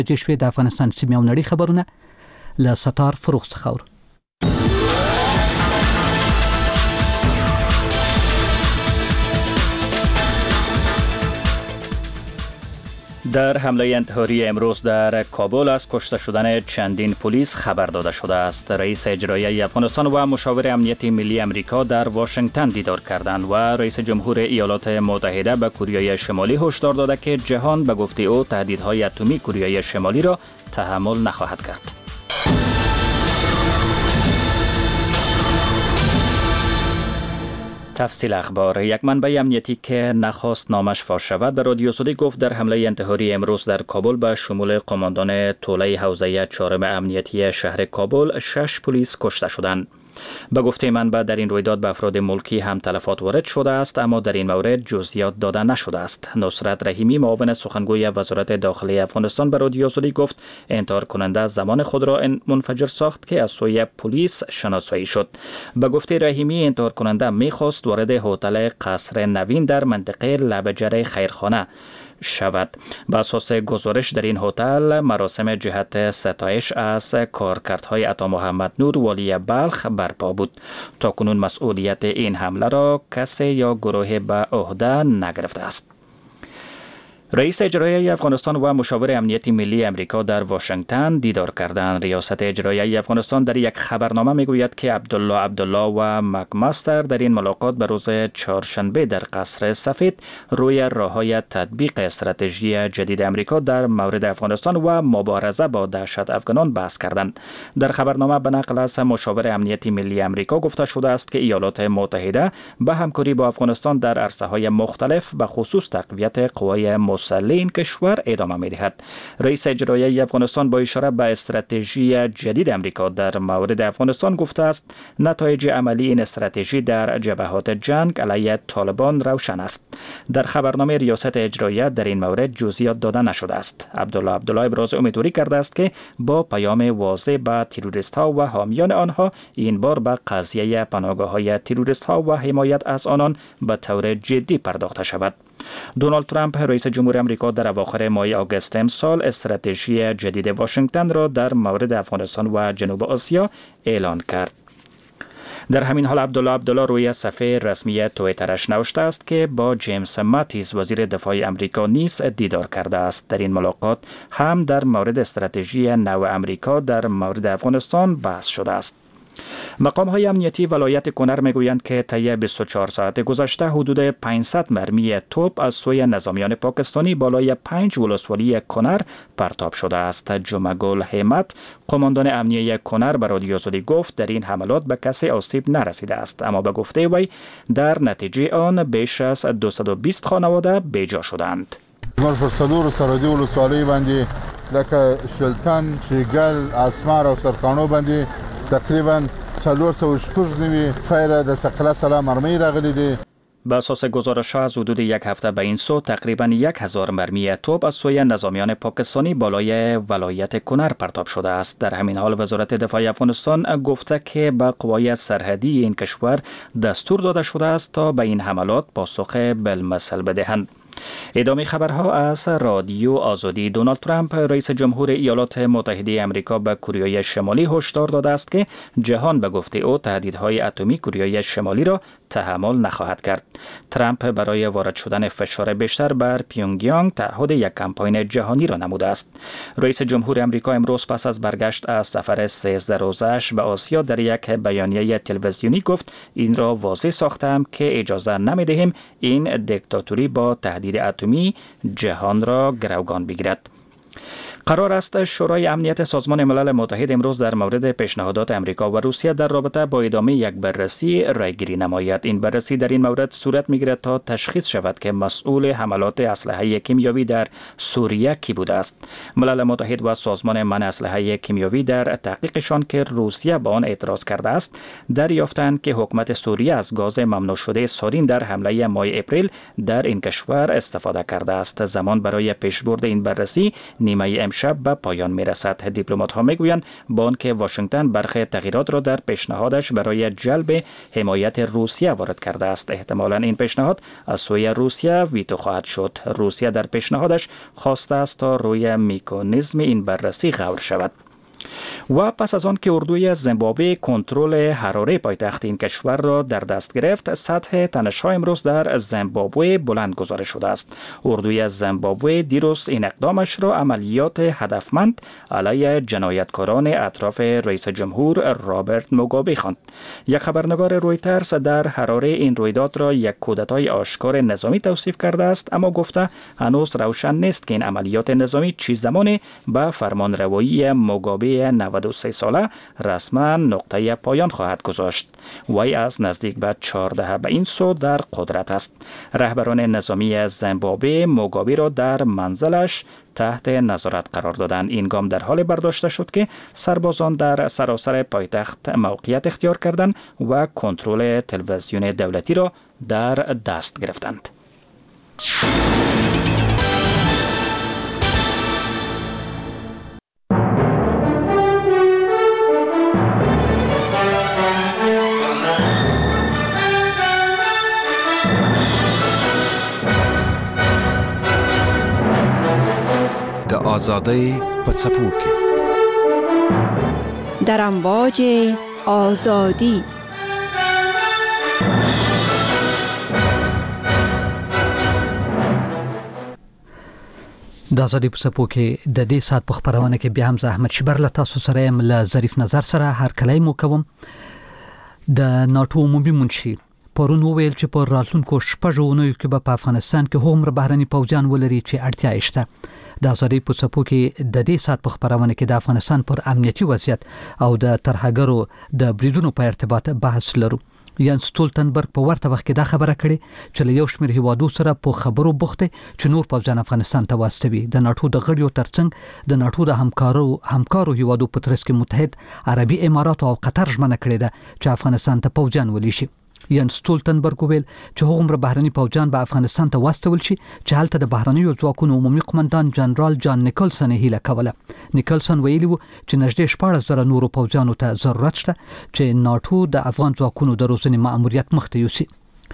شوې د افغانستان سیمې او نړۍ خبرونه له ستار فروغ څخه اورو. در حمله انتحاری امروز در کابل از کشته شدن چندین پلیس خبر داده شده است. رئیس اجرایی افغانستان و مشاور امنیت ملی آمریکا در واشنگتن دیدار کردند و رئیس جمهور ایالات متحده به کره شمالی هشدار داده که جهان به گفته او تهدیدهای اتمی کره شمالی را تحمل نخواهد کرد. تفصیل اخبار. یک منبع امنیتی که نخواست نامش فاش شود به رادیو سعودی گفت در حمله انتحاری امروز در کابل به شمول قماندان توله حوزه 4 امنیتی شهر کابل 6 پلیس کشته شدند. به گفته منبع در این رویداد به افراد ملکی هم تلفات وارد شده است، اما در این مورد جزئیات داده نشده است. نصرت رحیمی معاون سخنگوی وزارت داخلی افغانستان به رادیو سعودی گفت انتحار کننده زمان خود را منفجر ساخت که از سوی پلیس شناسایی شد. به گفته رحیمی انتحار کننده می‌خواست وارد هتل قصر نوین در منطقه لبجره خیرخانه شود. به اساس گزارش در این هتل مراسم جهت ستایش از کارکردهای عطا محمد نور والی بلخ برپا بود. تا کنون مسئولیت این حمله را کسی یا گروه به عهده نگرفته است. رئیس اجرایی افغانستان و مشاور امنیت ملی آمریکا در واشنگتن دیدار کردند. ریاست اجرایی افغانستان در یک خبرنامه میگوید که عبدالله و مکماستر در این ملاقات به روز چهارشنبه در قصر سفید روی راههای تطبیق استراتژی جدید آمریکا در مورد افغانستان و مبارزه با دهشت افغانان بحث کردند. در خبرنامه به نقل از مشاور امنیت ملی آمریکا گفته شده است که ایالات متحده به همکاری با افغانستان در عرصه‌های مختلف به خصوص تقویت قوای مسلح این کشور ادامه می‌دهد. رئیس اجرایی افغانستان با اشاره به استراتژی جدید آمریکا در مورد افغانستان گفته است نتایج عملی این استراتژی در جبهات جنگ علیه طالبان روشن است. در خبرنامه ریاست اجرایی در این مورد جزئیات داده نشده است. عبدالله ابراز امیدواری کرده است که با پیام واضح به تروریست‌ها و حامیان آنها این بار به قضیه پناهگاه‌های تروریست‌ها و حمایت از آنان به طور جدی پرداخته شود. دونالد ترامپ رئیس جمهور آمریکا در اواخر ماه آگوست امسال استراتژی جدید واشنگتن را در مورد افغانستان و جنوب آسیا اعلان کرد. در همین حال عبدالله روی صفحه رسمی توییترش نوشته است که با جیمز ماتیس وزیر دفاع آمریکا نیز دیدار کرده است. در این ملاقات هم در مورد استراتژی نو آمریکا در مورد افغانستان بحث شده است. مقام‌های امنیتی ولایت کنر میگویند که طی 24 ساعت گذشته حدود 500 مرمی توپ از سوی نظامیان پاکستانی بالای 5 ولسوالی کنر پرتاب شده است. جمعگل حمد قماندان امنیه کنر به رادیو سعودی گفت در این حملات به کسی آسیب نرسیده است، اما به گفته وی در نتیجه آن بیش از 220 خانواده بیجا شدند. مر پر صدور سرحدي ولسوالۍ باندې لکه شلتن، شیګل، اسمار او سرکانو باندې تقریبا 490 فایر د ثقله سلام مرمی راغلي دي. به اساس گزارش از حدود یک هفته به این سو تقریبا 1000 مرمی توپ از سوی نظامیان پاکستانی بالای ولایت کنر پرتاب شده است. در همین حال وزارت دفاع افغانستان گفته که به قوای سرحدی این کشور دستور داده شده است تا به این حملات پاسخ بالمثل بدهند. ادامه خبرها از رادیو آزادی. دونالد ترامپ رئیس جمهور ایالات متحده آمریکا به کره شمالی هشدار داده است که جهان به گفته او تهدیدهای اتمی کره شمالی را تحمل نخواهد کرد. ترامپ برای وارد شدن فشار بیشتر بر پیونگیانگ تعهد یک کمپاین جهانی را نموده است. رئیس جمهور آمریکا امروز پس از برگشت از سفر 13 روزه‌اش به آسیا در یک بیانیه تلویزیونی گفت این را واضح ساختم که اجازه نمی‌دهیم این دیکتاتوری با تهدید اتمی جهان را گروگان بگیرد. قرار است شورای امنیت سازمان ملل متحد امروز در مورد پیشنهادات آمریکا و روسیه در رابطه با ادامه یک بررسی رایگیری نماید. این بررسی در این مورد صورت می‌گیرد تا تشخیص شود که مسئول حملات اسلحه کیمیایی در سوریه کی بوده است. ملل متحد و سازمان منع اسلحه کیمیایی در تحقیقشان که روسیه به آن اعتراض کرده است دریافتند که حکومت سوریه از گاز ممنوع شده سارین در حمله ماه اپریل در این کشور استفاده کرده است. زمان برای پیشبرد این بررسی نیمه امشب به پایان میرسد. دیپلمات‌ها میگویند بانک واشنگتن برخی تغییرات را در پیشنهادش برای جلب حمایت روسیه وارد کرده است. احتمالاً این پیشنهاد از سوی روسیه ویتو خواهد شد. روسیه در پیشنهادش خواسته است تا روی مکانیزم این بررسی غور شود. و پس از آن که اردوی زیمبابوه کنترل حراره پایتخت این کشور را در دست گرفت، سطح تنش‌ها امروز در زیمبابوه بلند گزارش شده است. اردوی زیمبابوه دیروز این اقدامش را عملیات هدفمند علیه جنایتکاران اطراف رئیس جمهور رابرت موگابه خواند. یک خبرنگار رویترز در حراره این رویداد را یک کودتای آشکار نظامی توصیف کرده است، اما گفته هنوز روشن نیست که این عملیات نظامی چه زمانی به فرمانروایی موگابه 93 ساله رسما نقطه پایان خواهد گذاشت. وی از نزدیک به 14 به این سو در قدرت است. رهبران نظامی زیمبابوه موگابه را در منزلش تحت نظارت قرار دادند. این گام در حال برداشته شد که سربازان در سراسر پایتخت موقعیت اختیار کردند و کنترل تلویزیون دولتی را در دست گرفتند. آزادی پڅپوکي در امواج آزادی. د آزادی په سپو کې د دې سات په خبرونه کې بیا هم احمد شبر له تاسو سره یم. له ظریف نظر سره هر کله مو کوم. د ناتو عمومي منشي پرون وویل چې په راتلونکو شپږو اونیو کې به په افغانستان کې هغومره بهرني پوځیان ولري چې اړتیا یې شته. د آزادی په سپو کې د دې سات په خبرونه کې د افغانستان پر امنیتي وضعیت او د ترهګرو د بریدونو په ارتباط بحث لرو. یانس ستولتنبرګ په ورته وخت کې دا خبره کړې چې له یو شمېر هیوادو سره په خبرو بوخته چې نور پوځیان افغانستان ته واستوي. د ناتو د غړیو ترڅنګ د ناتو د همکارو هیوادو په ترڅ کې متحد عربي امارات او قطر ژمنه کړې ده چې افغانستان ته پوځیان ولېشي. یانس ستولتنبرګ ویل چې هغومره بهرني پوځیان به افغانستان ته واستول شي چې هلته د بهرنیو ځواکونو عمومي قومندان جنرال جان نیکلسن هیله کوله. نیکلسن ویلي و چې نږدې 14,000 نورو پوځیانو ته ضرورت شته چې ناتو د افغان ځواکونو د روزنې مأموریت مخته یوسي.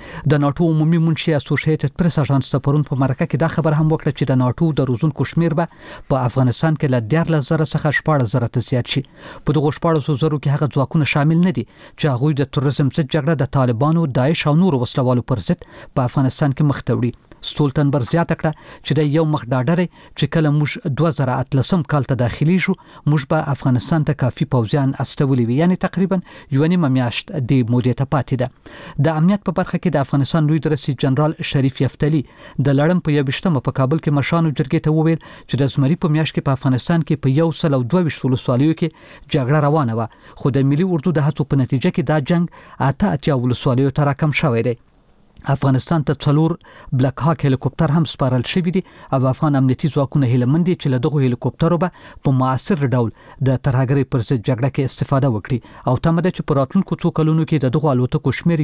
د ناتو عمومي منشي اسوسییټډ پریس اژانس ته پرون په مرکه کې دا خبر هم وکړه چې د ناتو د روزونکو شمیر به په افغانستان کې له 14,000 څخه 14,000 ته زیات شي. په دغه 14,000 کې هغه ځواکونه شامل نه دي چې هغوی د تروریزم ضد جګړه د طالبانو، داعش او نورو وسلوالو پر ضد په افغانستان کې مخ ته وړي. ستولتنبرګ زیاته کړه چې د یو مخ ډاډره چې کله موږ 2018 کال ته داخلي شو موږ به افغانستان ته کافي پوځیان استولي وي، یعنی تقریبا یو نیمه میاشت د مودې ته پاتې ده. د امنیت په برخه کې د افغانستان لوی درسي جنرال شریف یفتلی د لړم په 21مه په کابل کې مشانو جرګې ته وویل چې د زمري په میاشت کې په افغانستان کې په 122 ولسوالیو کې جګړه روانه و، خو د ملي اردو د هڅو په نتیجه کې دا جنگ 88 ولسوالیو ته راکم شوی دی. افغانستان ته 4 بلک هاک هلیکوپټر هم سپارل شوی دي او افغان امنیتي ځواکونه هیله مند دي چې له دغه هلیکوپټرو به په موثر ډول د ترهګرۍ پر ضد جګړه کې استفاده وکړي او تمه ده چې په راتلونکو څو کلونو کې د دغه الوتکو شمیر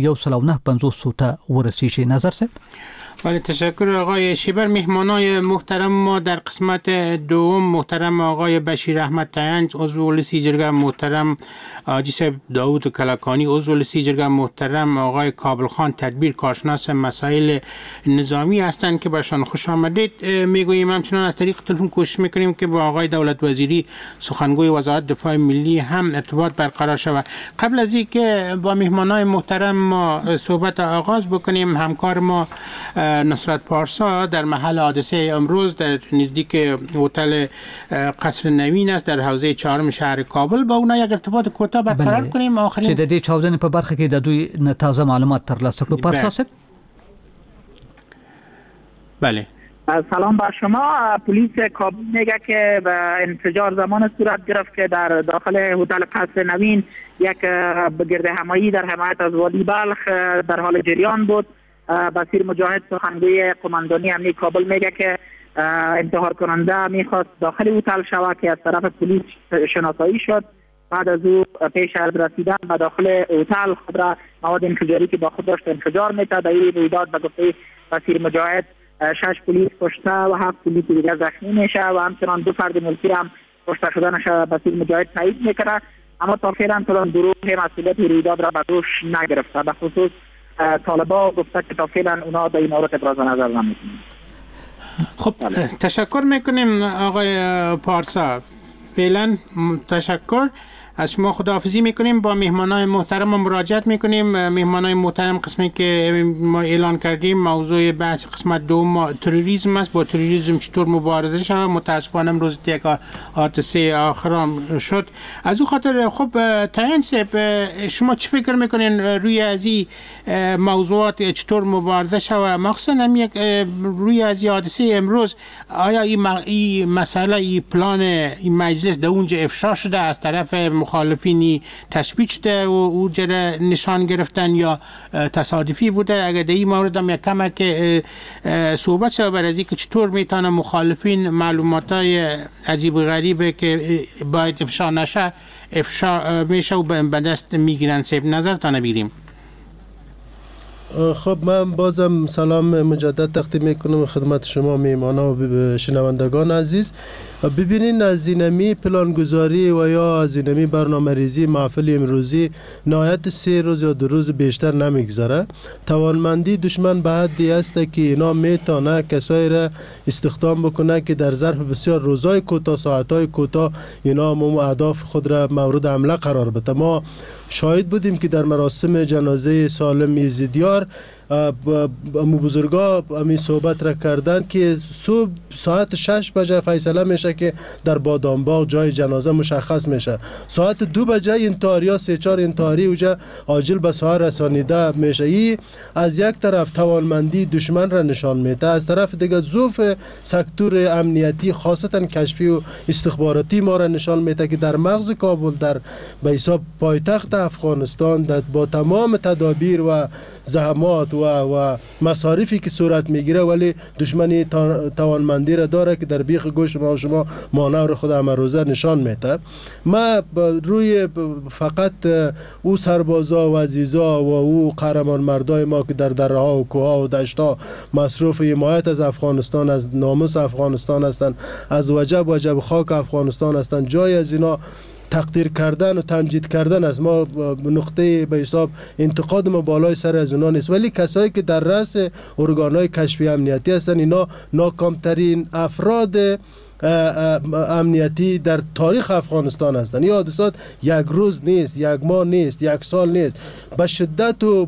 1.950 ته ورسیږي. نظر صاحب. بله، تشکر آقای شیبر. مهمانای محترم ما در قسمت دوم محترم آقای بشیر احمد تینج عضو لسی جرگه، محترم آجی صاحب داود کلکانی عضو لسی جرگه، محترم آقای کابل خان تدبیر کارشناس مسائل نظامی هستند که برشان خوش آمدید میگوییم. همچنان از طریق تلفن کوشش میکنیم که با آقای دولت وزیری سخنگوی وزارت دفاع ملی هم ارتباط برقرار شود. قبل از اینکه با مهمانای محترم ما صحبت آغاز بکنیم، همکار ما نصرت پارسا در محل حادثه امروز در نزدیک هتل قصر نوین است در حوزه 4 شهر کابل، با اونا یک ارتباط کوتاه برقرار کنیم. آخرین چې د دې چاودنې په برخه کې د دوی تازه معلومات ترلاسه کړو. پارسا صاحب. بله. سلام بر شما. پلیس کابل میگه که به انفجار زمان صورت گرفت که در داخل هتل قصر نوین یک گردهمایی در حمایت از والی بلخ در حال جریان بود. بصیر مجاهد سخنگوی قماندانی امنیتی کابل میگه که انتحار کننده میخواست داخل هتل شود که از طرف پلیس شناسایی شد. بعد از او پیش از رسیدن به داخل هتل خود را مواد انفجاری که با خود داشت انفجار میکرد. در این رویداد به گفته بصیر مجاهد 6 پلیس کشته و 7 پلیس دیگر زخمی میشه و همچنان 2 فرد ملکی هم کشته شدنش بسیج مجاهد تایید میکنه. اما تا فعلا طالبان گروه مسئولیت رویداد را به دوش نگرفته. به خصوص طالبان گفته که تا فعلا اونا در این مورد ابراز نظر نمیکنند. خب تشکر میکنیم آقای پارسا. فعلا تشکر از شما، خداحافظی میکنیم. با مهمانای محترم مراجعت میکنیم. مهمانای محترم قسمی که ما اعلان کردیم موضوع بحث قسمت دوم تروریسم است. با تروریسم چطور مبارزه شود. متاسفانه امروز یک حادثه آخرام شد. از او خاطر خب تاین صاحب شما چی فکر میکنین روی از این موضوعات چطور مبارزه شود، مخصوصا هم یک روی از حادثه امروز؟ آیا این مسئله این پلان این مجلس در اونجا افشا شده از طرف مخالفینی تثبیت شده و او جره نشان گرفتن یا تصادفی بوده؟ اگر در این مورد هم یک کمک صحبت شد بر از اینکه چطور میتونه مخالفین معلوماتای عجیب و غریبه که باید افشا نشه افشا میشه و به دست میگیرن. صاحب نظرتان بگیریم. خب من بازم سلام مجدد تقدیم میکنم خدمت شما میهمانا و شنوندگان عزیز. ببینین از اینمی پلانگذاری و یا از اینمی برنامه ریزی محفل امروزی نهایت 3 روز یا 2 روز بیشتر نمیگذره. توانمندی دشمن به حدی است که اینا میتونه کسایی را استخدام بکنه که در ظرف بسیار روزهای کوتاه ساعتهای کوتاه اینا اهداف خود را مورد حمله قرار بده. ما شاهد بودیم که در مراسم جنازه سالم یزیدیار بزرگا همی صحبت را کردن که صبح ساعت 6 بجه فیصله میشه که در بادامباغ جای جنازه مشخص میشه. ساعت 2 بجه انتحاری یا 3-4 انتحاری اوجا عاجل به ساحه رسانیده میشه. این از یک طرف توانمندی دشمن را نشان میده، از طرف دیگه ضعف سکتور امنیتی خاصتا کشفی و استخباراتی ما را نشان میده که در مغز کابل در به حساب پایتخت افغانستان با تمام تدابیر و زحمات و مصارفی که صورت میگیره ولی دشمنی توانمندی را داره که در بیخ گوش ما و شما مانور خود امروزه نشان میده. ما روی فقط او سربازا و عزیزا و او قهرمان مردای ما که در دره ها و کوه ها و دشت ها مصروف حمایت از افغانستان، از ناموس افغانستان هستند، از وجب خاک افغانستان هستند، جای از اینا تقدیر کردن و تمجید کردن از ما نقطه به حساب انتقاد ما بالای سر از اونا نیست. ولی کسایی که در رأس ارگان‌های کشفی امنیتی هستن اینا ناکامترین افراد امنیتی در تاریخ افغانستان هستند. این حادثات یک روز نیست، یک ماه نیست، یک سال نیست، به شدت و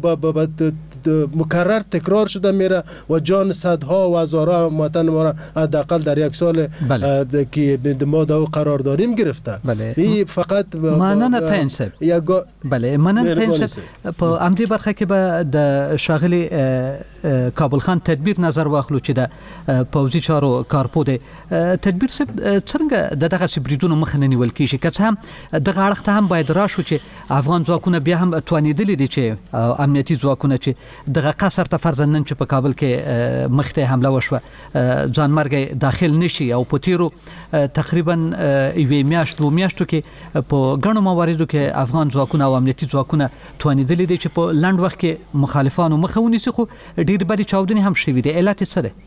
مکرر تکرار شده میره و جان صدها و هزارها هموطن ما را حداقل در یک سال که ما در قرار داریم گرفته. این فقط مننه تنسب. بله مننه تنسب. په امدی برخه کې به د شاغلی کابل خان تدبیر نظر واخلو چې د پوځي چارو کارپود تدبیر څنګه دغه سبریدونو مخ نه نیول کیږي؟ که څه هم دغه اړخ ته هم باید راشو چې افغان ځواکونه بیا هم توانیدلي دي چې امنیتي ځواکونه چې دغه قصر ته فرضاً نن چې په کابل کې مخته حمله وشوه ځانمرګي داخل نشي او په تیرو تقریبا یوې میاشت 2 میاشتو کې په ګڼو مواردو کې افغان ځواکونه او امنیتي ځواکونه توانیدلي دي چې په لنډ وخت کې مخالفانو مخه ونیسي، خو ډېر بری چاودنې هم شوي دي. علت څه دی؟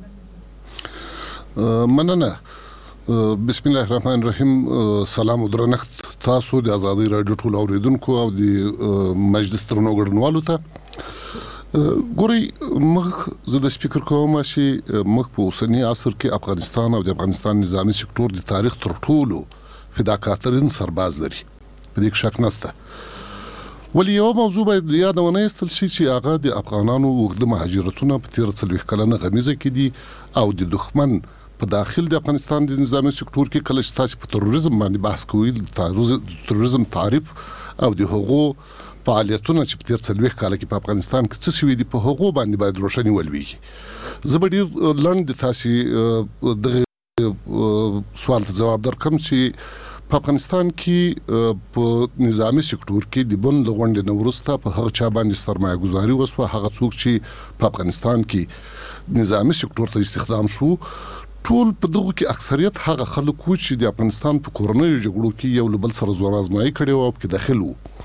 مننه. بسم الله الرحمن الرحیم. سلام او درنښت تاسو د آزادۍ رادیو ټول اوریدونکو او د مجلس درنو ګډونوالو ته. ګوري مخ زه د سپیکر کوم چې مخ په اوسنی عصر کې افغانستان او د افغانستان نظامی سکتور د تاریخ تر ټولو فداکاترین سرباز لري، په دې شک نشته. ولی یو موضوع باید یادونه ایستل شي چې هغه د افغانانو وګړو مهاجرتونه په 13 کلنه غمیزه کې دي او د دښمن په داخل د افغانستان د نظامی سکتور کې کله چې تاسو په تروریزم باندې بحث کوئ، تروریزم تعریف او د هغو فعالیتونه چې په 13 کال کې په افغانستان کې څه شوي دي په هغو باندې باید روښاني ولويږي. زه به ډیر لاندې تاسو د سوال ته جواب درکم چې په افغانستان کې په نظامی سکتور کې د بن لغونډې نورسته په هغه چا باندې سرمایه گذاري وسوه، هغه څوک چې په افغانستان کې نظامی سکتور ته استخدام شو ټول په دغه کې اکثریت هغه خلک چې د افغانستان په کورنیو جګړو کې یو بل سره زور آزمایي کړي او په داخل وو.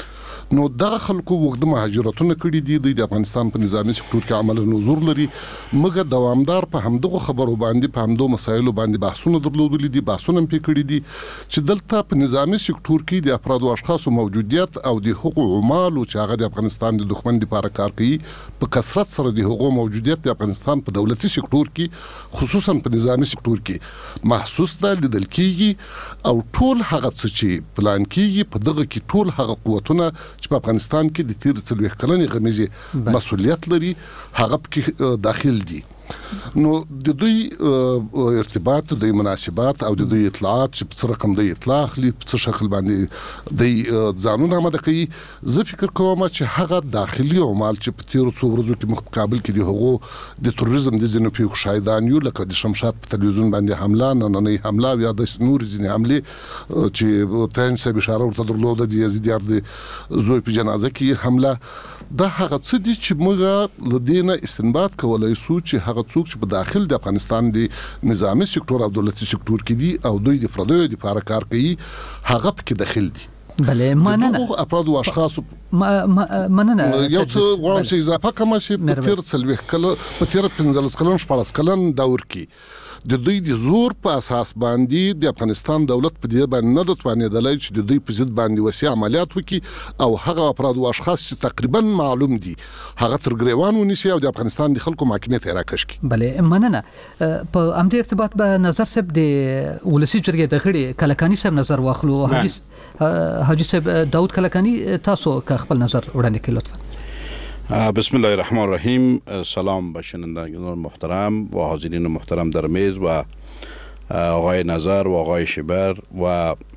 نو دغه خلکو وګړه مهاجرتونه کړي دي د افغانستان په نظامی سکتور کې عمل نظر لري مګر دوامدار په همدغه خبرو باندې په همدغه مسایلو باندې بحثونه درلودل دي بحثونه پې کړي دي چې دلته په نظامی سکتور کې د افراد او اشخاصو موجودیت او د حقوق عمالو چې هغه د افغانستان د دښمن لپاره کار کوي په کثرت سره د حقوق موجودیت د افغانستان په دولتي سکتور کې خصوصا په نظامی سکتور کې محسوس ده لیدل کیږي او ټول هغه څه چې پلان کیږي په دغه کې ټول هغه قوتونه چې په افغانستان کې د تیر 40 کلنې غمیزه مسؤلیت لري هغه کې داخل دي نو د دوی ارتباط د مناسبات او د دوی اطلاعات چې په رقم د اطلاع اخلي په شکل باندې د ځانونه آماده کوي زه فکر کوم چې هغه داخلي عمال چې په تیر څو ورځو کې مقابل کې دی هغه د تروریزم د ځینو پیښو شاهدان یو لکه د شمشاد په تلویزیون باندې حمله نننۍ حمله یا د نور ځینې حمله چې تاین سه بشاره ورته درلوده د یزیدیار د زوی په جنازه کې حمله دا هغه څه دي چې موږ لدينا استنباط کولای شو چې هغه څوک چې په داخل د افغانستان د نظامی سکتور او دولتي سکتور کې دي او دوی د پردیو لپاره کار کوي هغه پکې داخل دي بله مننه افراد او اشخاص مننه یو څه غواړم چې اضافه کوم چې په تیر 40 کله په تیر 15 کلن 14 کلن دور کې د دوی د زور په اساس باندې د افغانستان دولت په دې باندې نه د توانیدلای چې د دوی په ضد باندې وسیع عملیات وکړي او هغه افراد او اشخاص چې تقریبا معلوم دي هغه تر ګریوان ونیسي او د افغانستان د خلکو محاکمې ته راکش کړي بله مننه په امدې ارتباط به نظر صاحب د ولسی جرګې د غړي کلکانی صاحب نظر واخلو حاجی صاحب داود کلکانی تاسو که خپل نظر وړاندې کړئ لطفا بسم الله الرحمن الرحیم سلام به شنوندگان محترم و حاضرین محترم در میز و آقای نظر و آقای شبر و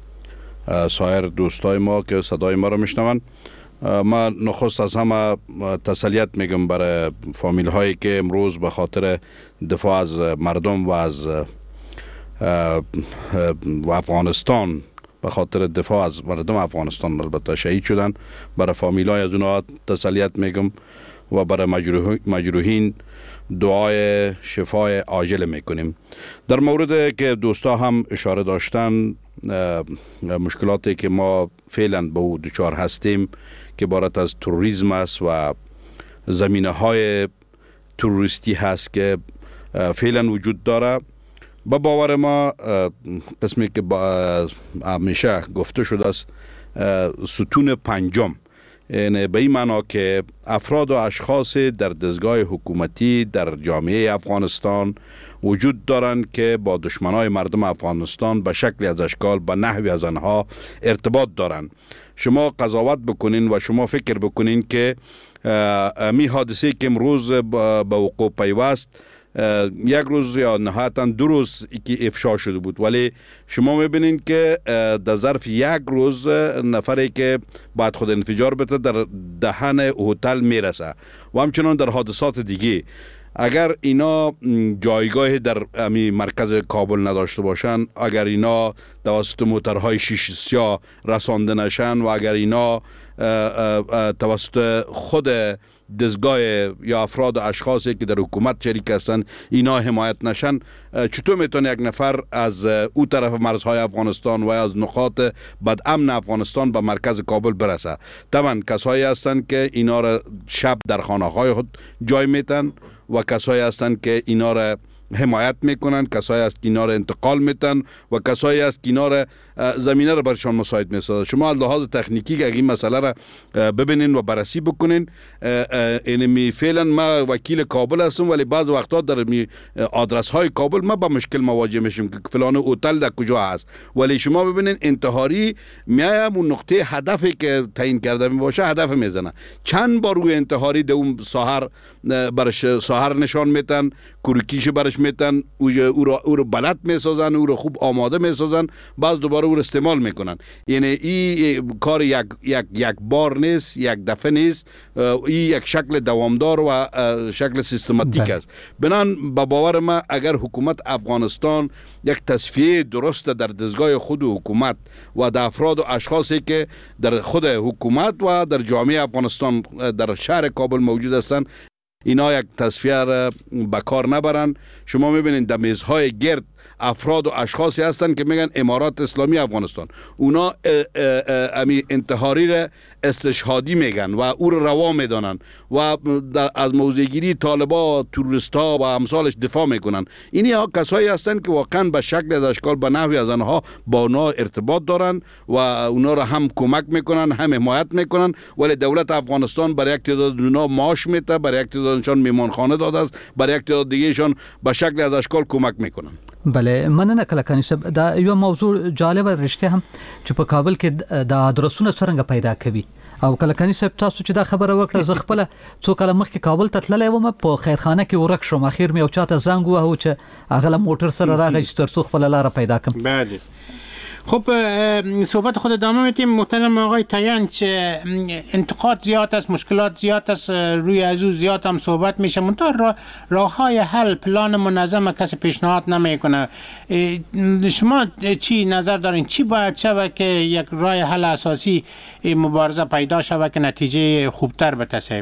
سایر دوستای ما که صدای ما رو میشنون من نخست از همه تسلیت میگم برای فامیل هایی که امروز به خاطر دفاع از مردم و از افغانستان به خاطر دفاع از مردم افغانستان البته شهید شدن برای فامیلای از اونها تسلیت میگم و برای مجروحین دعای شفای عاجل میکنیم. در مورد که دوستا هم اشاره داشتن مشکلاتی که ما فعلا به او دچار هستیم که عبارت از تروریسم است و زمینه های تروریستی هست که فعلا وجود داره. با باور ما قسمی که همیشه گفته شده است ستون پنجم یعنی به این معنا که افراد و اشخاص در دستگاه حکومتی در جامعه افغانستان وجود دارند که با دشمنای مردم افغانستان به شکلی از اشکال به نحوی از آنها ارتباط دارند. شما قضاوت بکنین و شما فکر بکنین که می حادثه که امروز به وقوع پیوست یک روز یا نهایتاً 2 روز که افشا شده بود ولی شما میبینید که در ظرف 1 روز نفری که بعد خود انفجار بده در دهن هتل میرسه و همچنان در حادثات دیگه اگر اینا جایگاه در مرکز کابل نداشته باشن اگر اینا توسط موترهای شیشه سیاه رسانده نشن و اگر اینا توسط خود دستگاه یا افراد و اشخاصی که در حکومت شریک هستند اینا حمایت نشن چطور میتونه یک نفر از او طرف مرزهای افغانستان و از نقاط بد امن افغانستان به مرکز کابل برسه؟ طبعا کسایی هستند که اینا را شب در خانه های خود جای میتن و کسایی هستند که اینا را حمایت میکنن، کسایی است که اینا را انتقال میتن و کسایی است که اینا را زمینه را برشان مساعد میسازه. شما از لحاظ تکنیکی که این مسئله را ببینین و بررسی بکنین. اینمی فعلا ما وکیل کابل هستم ولی بعض وقتا در آدرس های کابل ما با مشکل مواجه میشیم که فلان هتل در کجا هست ولی شما ببینین انتحاری میایم اون نقطه هدفی که تعیین کرده باشه هدف میزنه. چند بار روی انتحاری در اون ساحر برش ساحر نشان میتن، کوریکیش برش میتن، او رو بلد میسازن، او رو خوب آماده میسازن، بعض دوباره او رو استعمال میکنن. یعنی این کار یک بار نیست، یک دفعه نیست، این یک شکل دوامدار و شکل سیستماتیک است. بنان با باور ما اگر حکومت افغانستان یک تصفیه درست در دستگاه خود حکومت و در افراد و اشخاصی که در خود حکومت و در جامعه افغانستان در شهر کابل موجود هستند اینا یک تصفیه را به کار نبرن. شما میبینید در میزهای گرد افراد و اشخاصی هستند که میگن امارات اسلامی افغانستان، اونا امی انتحاری را استشهادی میگن و او را روا میدانن و از موضعگیری طالبا، تروریستا و امثالش دفاع میکنن. اینها کسایی هستند که واقعا به شکل از اشکال به نحوی از آنها با اونا ارتباط دارن و اونا را هم کمک میکنن هم حمایت میکنن، ولی دولت افغانستان برای یک تعداد اونا معاش میده، برای یک تعدادشان میمانخانه داده است، برای یک تعداد دیگهشان به شکل از اشکال کمک میکنن. بله، مننه کلکانی صاحب. دا یو موضوع جالبه رښتیا هم چې په کابل کې د ادرسونو څنګه پیدا کوي. او کلکانی صاحب تاسو چې دا خبره وکړه، زه خپل څو کاله مخکې کابل ته تللی وم، په خیرخانه کې ورک شوم. اخیر مې یو چاته زنګ وواهه چې هغه له موټر سره راغی چې تر څو خپله لاره پیدا کړم. بله. خب صحبت خود ادامه میدیم. محترم آقای تینچ، انتقاد زیاد است، مشکلات زیاد است، روی از او زیاد هم صحبت میشه، منتها راه های حل، پلان منظم کسی پیشنهاد نمیکنه. شما چی نظر دارین؟ چی باید شود که یک راه حل اساسی مبارزه پیدا شود که نتیجه خوبتر بتسه؟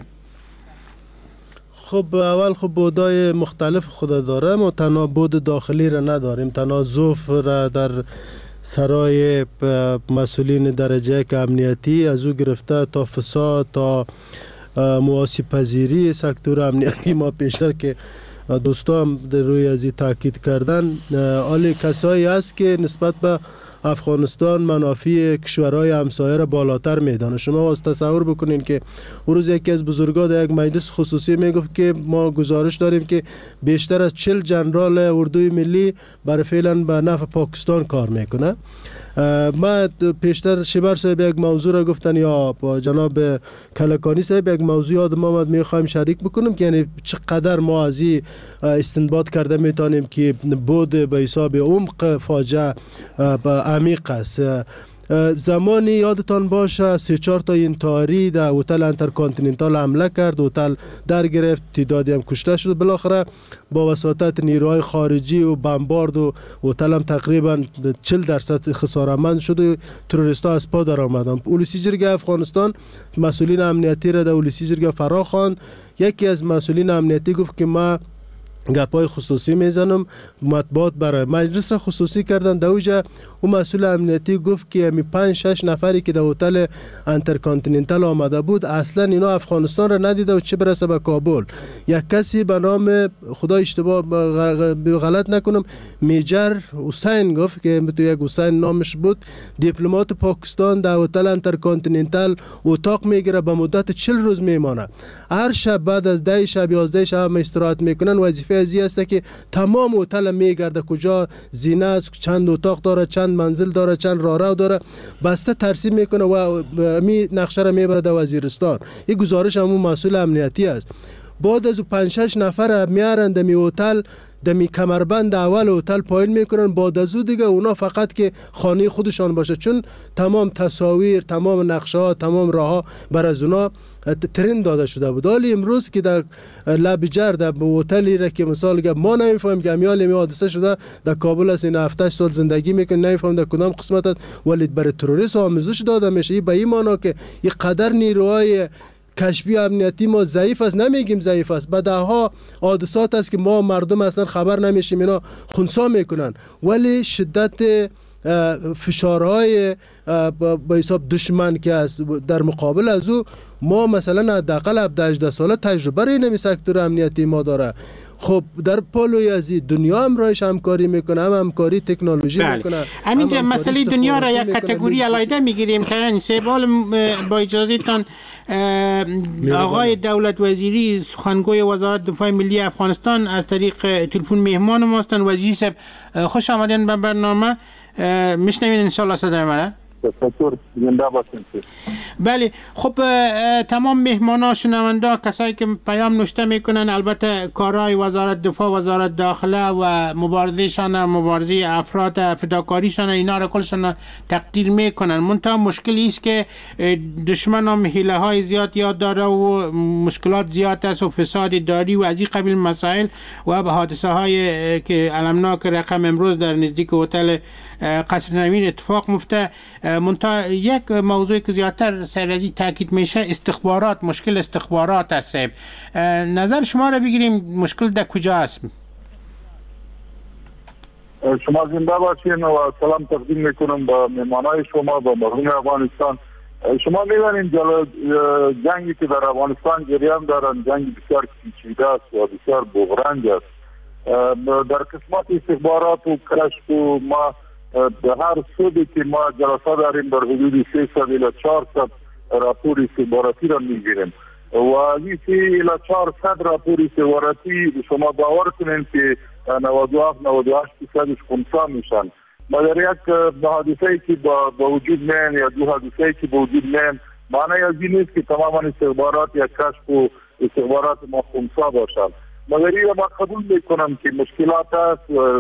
خب اول خب بودای مختلف خود داره. ما تنها بود داخلی را نداریم، تناظف را در سرای مسئولین درجه که امنیتی از او گرفته تا فساد تا مواسیب پذیری سکتور امنیتی ما پیشتر که دوستان در روی ازی تاکید کردن، آلی کسایی است که نسبت به افغانستان منافع کشورهای همسایه را بالاتر میدانه. شما واسه تصور بکنین که اون روز یکی از بزرگان در یک مجلس خصوصی میگفت که ما گزارش داریم که بیشتر از 40 جنرال اردوی ملی برای فعلا به نفع پاکستان کار میکنه. ما پیشتر شیبر صاحب یک موضوع را گفتن یا با جناب کلکانی صاحب یک موضوع یادم آمد، میخوایم شریک بکنم که یعنی چقدر ما از این استنباط کرده میتونیم که بود به حساب عمق فاجعه عمیق است. زمانی یادتان باشه 3-4 تا انتحاری در هتل انترکانتیننتال حمله کرد، هتل در گرفت، تعدادی هم کشته شد. بالاخره با وساطت نیروهای خارجی و بمبارد و هتل هم تقریبا 40% خسارتمند شد و تروریستا از پا در آمدن. اولسی جرگه افغانستان مسئولین امنیتی را در اولسی جرگه فرا خواند. یکی از مسئولین امنیتی گفت که ما گپای خصوصی میزنم، مطبوعات برای مجلس را خصوصی کردن. در اوجا اون مسئول امنیتی گفت که همی 5-6 نفری که در هتل انترکانتیننتال آمده بود اصلا اینا افغانستان را ندیده و چه برسه به کابل. یک کسی به نام خدا اشتباه غلط نکنم میجر حسین گفت که تو یک حسین نامش بود، دیپلمات پاکستان در هتل انترکانتیننتال اتاق میگیره، به مدت 40 روز میمانه. هر شب بعد از 10 شب 11 شب استراحت میکنن. وظیفه ازی است که تمام هتل میگرده کجا زینه است، چند اتاق داره، چند منزل داره، چند راهرو داره، بسته ترسیم میکنه و می نقشه را میبره در وزیرستان. این گزارش همون مسئول امنیتی است. بعد از 5-6 نفر میارن دمی هتل، دمی کمربند اول هتل پایین میکنن. بعد از دیگه اونا فقط که خانه خودشان باشه، چون تمام تصاویر، تمام نقشه ها، تمام راه ها بر از اونا ترند داده شده بود. حالی امروز که در لبجر در هتلی را که مثال ما نمیفهمیم که امیال می حادثه شده در کابل است، این 7-8 سال زندگی میکنه، نمیفهمیم در کدام قسمت است، ولی برای تروریست آموزش داده میشه. به این معنا که این قدر نیروهای کشفی امنیتی ما ضعیف است. نمیگیم ضعیف است، بدها حادثات است که ما مردم اصلا خبر نمیشیم، اینا خنثی میکنن، ولی شدت فشارهای به حساب دشمن که است در مقابل از او ما مثلا حداقل 17-18 ساله تجربه روی نمی سکتور امنیتی ما داره. خب در پالوی از دنیا هم رایش همکاری میکنه، هم همکاری تکنولوژی میکنه. همینجا مسئله دنیا را یک کاتگوری علیحده میگیریم که این سوال با اجازهتان آقای دولت وزیری سخنگوی وزارت دفاع ملی افغانستان از طریق تلفن مهمان ما هستند. وزیر صاحب خوش آمدین به برنامه. میشنوین ان شاء الله صدای ما را؟ بله. خب تمام مهمانا، شنوندا، کسایی که پیام نوشته میکنن، البته کارهای وزارت دفاع، وزارت داخله و مبارزهشان، مبارزه افراد، فداکاریشان، اینا را کلشان تقدیر میکنن. منتها مشکلی است که دشمن هم حیله های زیاد یاد داره و مشکلات زیاد است و فساد داری و از این قبیل مسائل و به حادثه های که علمناک رقم امروز در نزدیک هتل قصر نوین اتفاق مفته. یک موضوعی که زیادتر سر ازی تاکید میشه استخبارات، مشکل استخبارات است. نظر شما را بگیریم مشکل در کجا است؟ شما زنده باشین و سلام تقدیم میکنم به مهمانای شما و مردم افغانستان. شما می‌دانید جنگی که در افغانستان جریان دارند جنگ بسیار پیچیده است و بسیار بغرنج است. در قسمت استخبارات و کشف و ما به هر سودی که ما جلسه داریم در حدود 300 الی 400 راپور استخباراتی را میگیریم و این 3 الی 400 راپور استخباراتی شما باور کنید که 97-98% خنثی میشن. مگر یک حادثه‌ای که با وجود میان یا دو حادثه‌ای که با وجود میان معنی از این نیست که تماما استخبارات یا کشف و استخبارات ما خنثی باشند. مگر این ما قبول میکنم که مشکلات است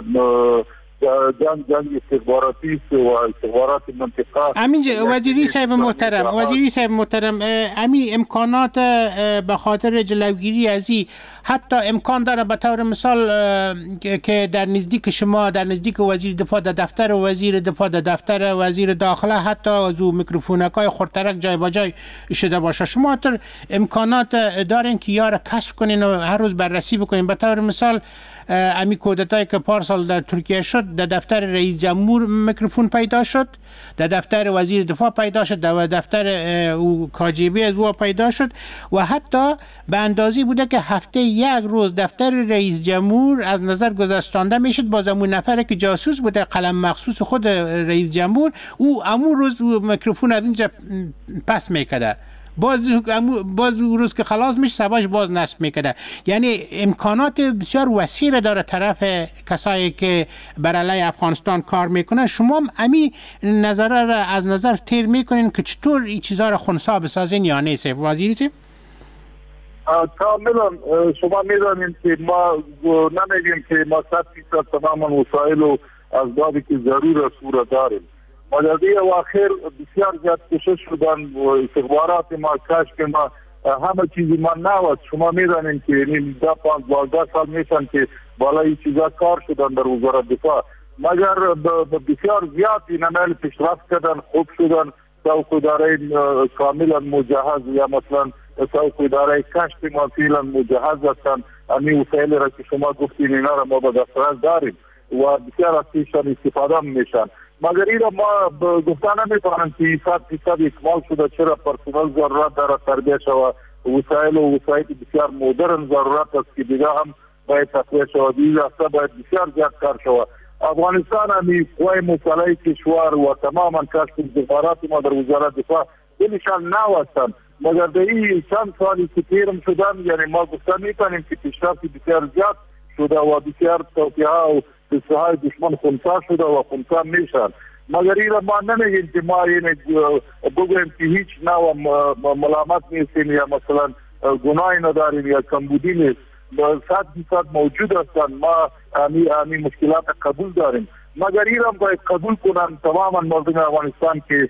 جنگ استخباراتی است و استخبارات منطقه. امین وزیری صاحب محترم امی امکانات به خاطر جلوگیری از این حتی امکان داره به طور مثال که در نزدیک شما، در نزدیک وزیر دفاع، در دفتر وزیر دفاع، در دفتر وزیر داخله حتی از میکروفونکای خردترک جای با جای شده باشه، شما تر امکانات دارین که یاره کشف کنین و هر روز بررسی بکنین؟ به طور مثال امی کودتایی که پارسال در ترکیه شد، در دفتر رئیس جمهور میکروفون پیدا شد، در دفتر وزیر دفاع پیدا شد، در دفتر کاجبی از او پیدا شد و حتی به اندازی بوده که هفته یک روز دفتر رئیس جمهور از نظر گذاشتنده میشد باز امون نفره که جاسوس بوده قلم مخصوص خود رئیس جمهور او امون روز میکروفون از اینجا پس میکده، باز روز که خلاص میشه سباش باز نصب میکده. یعنی امکانات بسیار وسیع داره طرف کسایی که بر علیه افغانستان کار میکنن. شما امی نظره را از نظر تیر میکنین که چطور این چیزها را خنثی بسازین یا نیست؟ وزیری چی؟ کاملا شما میدانید که ما نمیگیم که ما 100% تماما وسایل و اسبابی که ضرور است را داریم. مدرده و آخر بسیار زیاد کوشش شدن و استخبارات ما کشف ما همه چیزی ما نوست. شما میدانید که این 10-12 سال میشن که بالای چیزا کار شدن در وزارت دفاع، مگر بسیار زیاد این عمل پیشرفت کردن، خوب شدن، سوق اداره کاملا مجهز یا مثلا سوق اداره کشف ما فعلا مجهز هستن. همین وسایل را که شما گفتین اینا را ما به دسترس داریم و بسیار از پیشان استفاده میشن. مگر این را ما گفتن نمیتونم که 100% اکمال شده، چرا پرسنل ضرورت داره تربیه شود، وسایل بسیار مدرن ضرورت است که دیگه هم باید تقویه شود، این راسته باید بسیار زیاد کار شود. افغانستان همی قوای مسلح کشور و تماما کشف استخبارات ما در وزارت دفاع دلشان نوستن، مگر در این چند سالی که تیرم شدن یعنی ما گفتن میتونیم که پیشرفت بسیار زیاد شده و بسیار توطئه و ساحه دشمن خنثی شده و خنثی میشن. مگر این را ما نمیگیم که ما بگویم که هیچ نوع ملامت نیستیم یا مثلا گناهی نداریم یا کمبودی نیست، 100% موجود هستن. ما همین مشکلات قبول داریم، مگر این را باید قبول کنن تماما مردم افغانستان که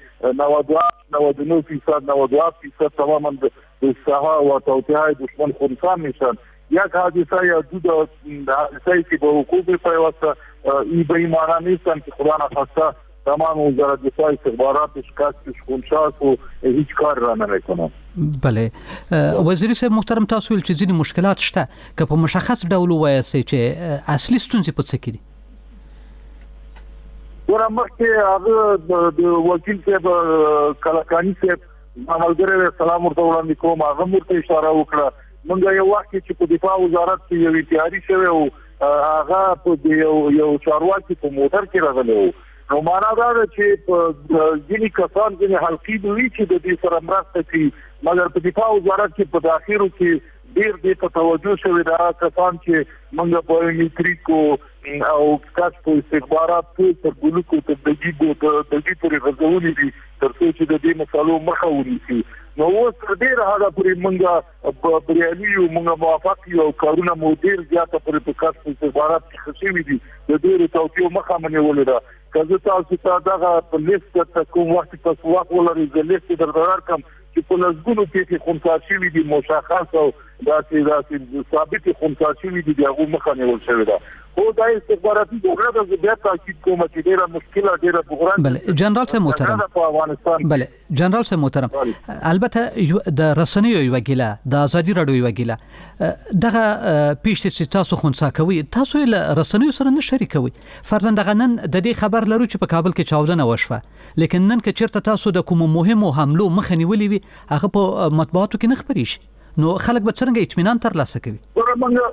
98-99% تماما به ساحه و توطئه دشمن خنثی میشن. یک حادثه یا دو حادثه‌ای که به حقوق پیوسته این به این معنی نیستن که خدا نخواسته تمام وزارت دفاع استخباراتش کسبش خونشاست و هیچ کار را نمیکنن. بله وزیری صاحب محترم، تاسو ویل چې ځینې مشکلات شته که په مشخص ډول ووایاست چې اصلي ستونزې په څه کې دي؟ ګوره مخکې هغه د وکیل صاحب کلکاني صاحب ملګری سلام ورته وړاندې کوم، هغه ورته اشاره وکړه. موږ یو وخت چې په دفاع وزارت کې یو اتحادي شوی او هغه په یو چارواکي په موټر کې راغلی و، نو معنا دا ده چې ځینې کسان ځینې حلقې دوی چې د دې سره مرسته کوي، مګر په دفاع وزارت کې په داخلو کې ډېر دې ته توجه شوی دا کسان چې موږ په میټریکو او کشف استخبارات تر بلوکو تر دګي پورې غځولي دي تر څو چې د دې مسالو مخه ونیسي. نو اوس ډېر هغه پورې موږ بریالي یو، موږ موافق یو، کارونه مو ډېر زیاته پورې په کشف استخبارات کې ښه شوي دي، د ډېرو توطیو مخه مو نیولې ده. که زه تاسو ته دغه په لیست ته کوم وخت پس وخت ولرئ زه لیست درته درکړم چې په لږونو کې خونسا شوي دي مشخص او داسې ثابت خونسا شوي دي هغه مخه نیول شوې ده. خو دا استخباراتي جګړه د بیا تاکید کوم چې ډیره مشکله ډیره بحران. بله جنرال صاحب محترم. بله جنرال صاحب محترم. البته د رسنیو یو ګیله د ازادي رادیو یو ګیله دغه پیښې چې تاسو خونسا کوي تاسو یې رسنیو سره نه شریکوي. فرضاً دغه نن د دې خبر لرو چې په کابل کې چاودنه وشوه لیکن نن که چیرته تاسو د کوم مهمو حملو مخه نیولې وي هغه په مطبوعاتو کې نه خبرې شي نو خلک به څنګه اطمینان ترلاسه کوي؟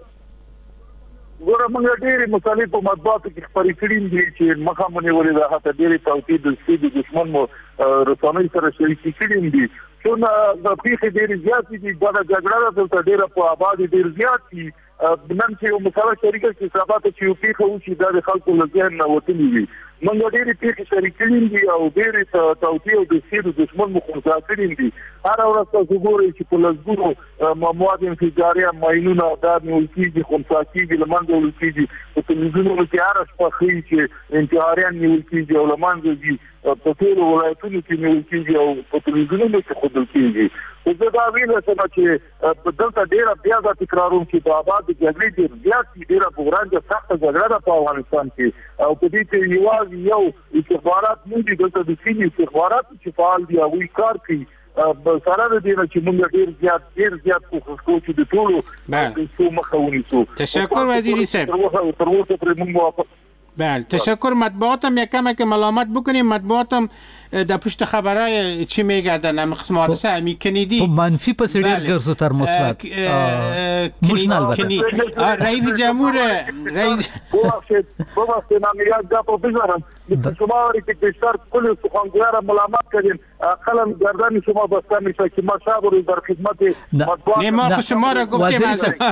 ګوره موږ ډېرې مسالې په مطبوعاتو کې خپرې کړې دي چې مخه مو نیولې ده حتی ډېرې توطیې د سیدي دشمن مو رسنۍ سره شریکې کړې دي څونه د پیښې ډېرې زیاتې دي دا جګړه ده دلته ډېره په آباد ډېر زیات دي نن چې یو مسله شریکه چې سبا ته چې یو پیښه وشي دا د خلکو له ذهن نه وتلي وي موږ ډېرې پیښې شریک کړې دي او ډېرې توطیې او د سیدي دشمن مو خونسا کړې دي هر ورځ تاسو ګورئ چې په لږونو مواد انفجاري ماینونه دا نیول کېږي خونسا کېږي له منځه وړل کېږي په تلویزیونونو کې هره شپه ښیي چې انتحاریان نیول کېږي او له منځه ځي په ټولو ولایتونو کې نیول کېږي او په تلویزیونونو کې ښودل کېږي خو زه دا ویلی شم چې دلته ډېره بیا دا تکراروم چې په آباد د جګړې ډېر زیات دي ډېره بحران ده سخته جګړه ده په افغانستان کې او په دې کې یوازې یو استخبارات نه دي دلته د سیمې استخبارات چې فعال دي هغوی کار کوي سره د دې نه چې موږ ډېر زیات کوښښ کوو چې د ټولو مخه ونیسو. تشکر وزیری صاحب. تر اوسه پرې موږ موافق. بله تشکر. مطبوعاتم یکم که ملامت بکنیم مطبوعاتم در پشت خبرهای چی میگردن هم قسم حادثه امی کنیدی منفی پس دیر گرزو تر مثبت مشن البته رئیس جمهور رئیس ببخشید من یاد دفعه بذارم شما که بیشتر کل سخنگویان ملامت کردین قلم گردن شما بسته میشه که ما شب رو در خدمت مطبوعات نه ما شما را گفتیم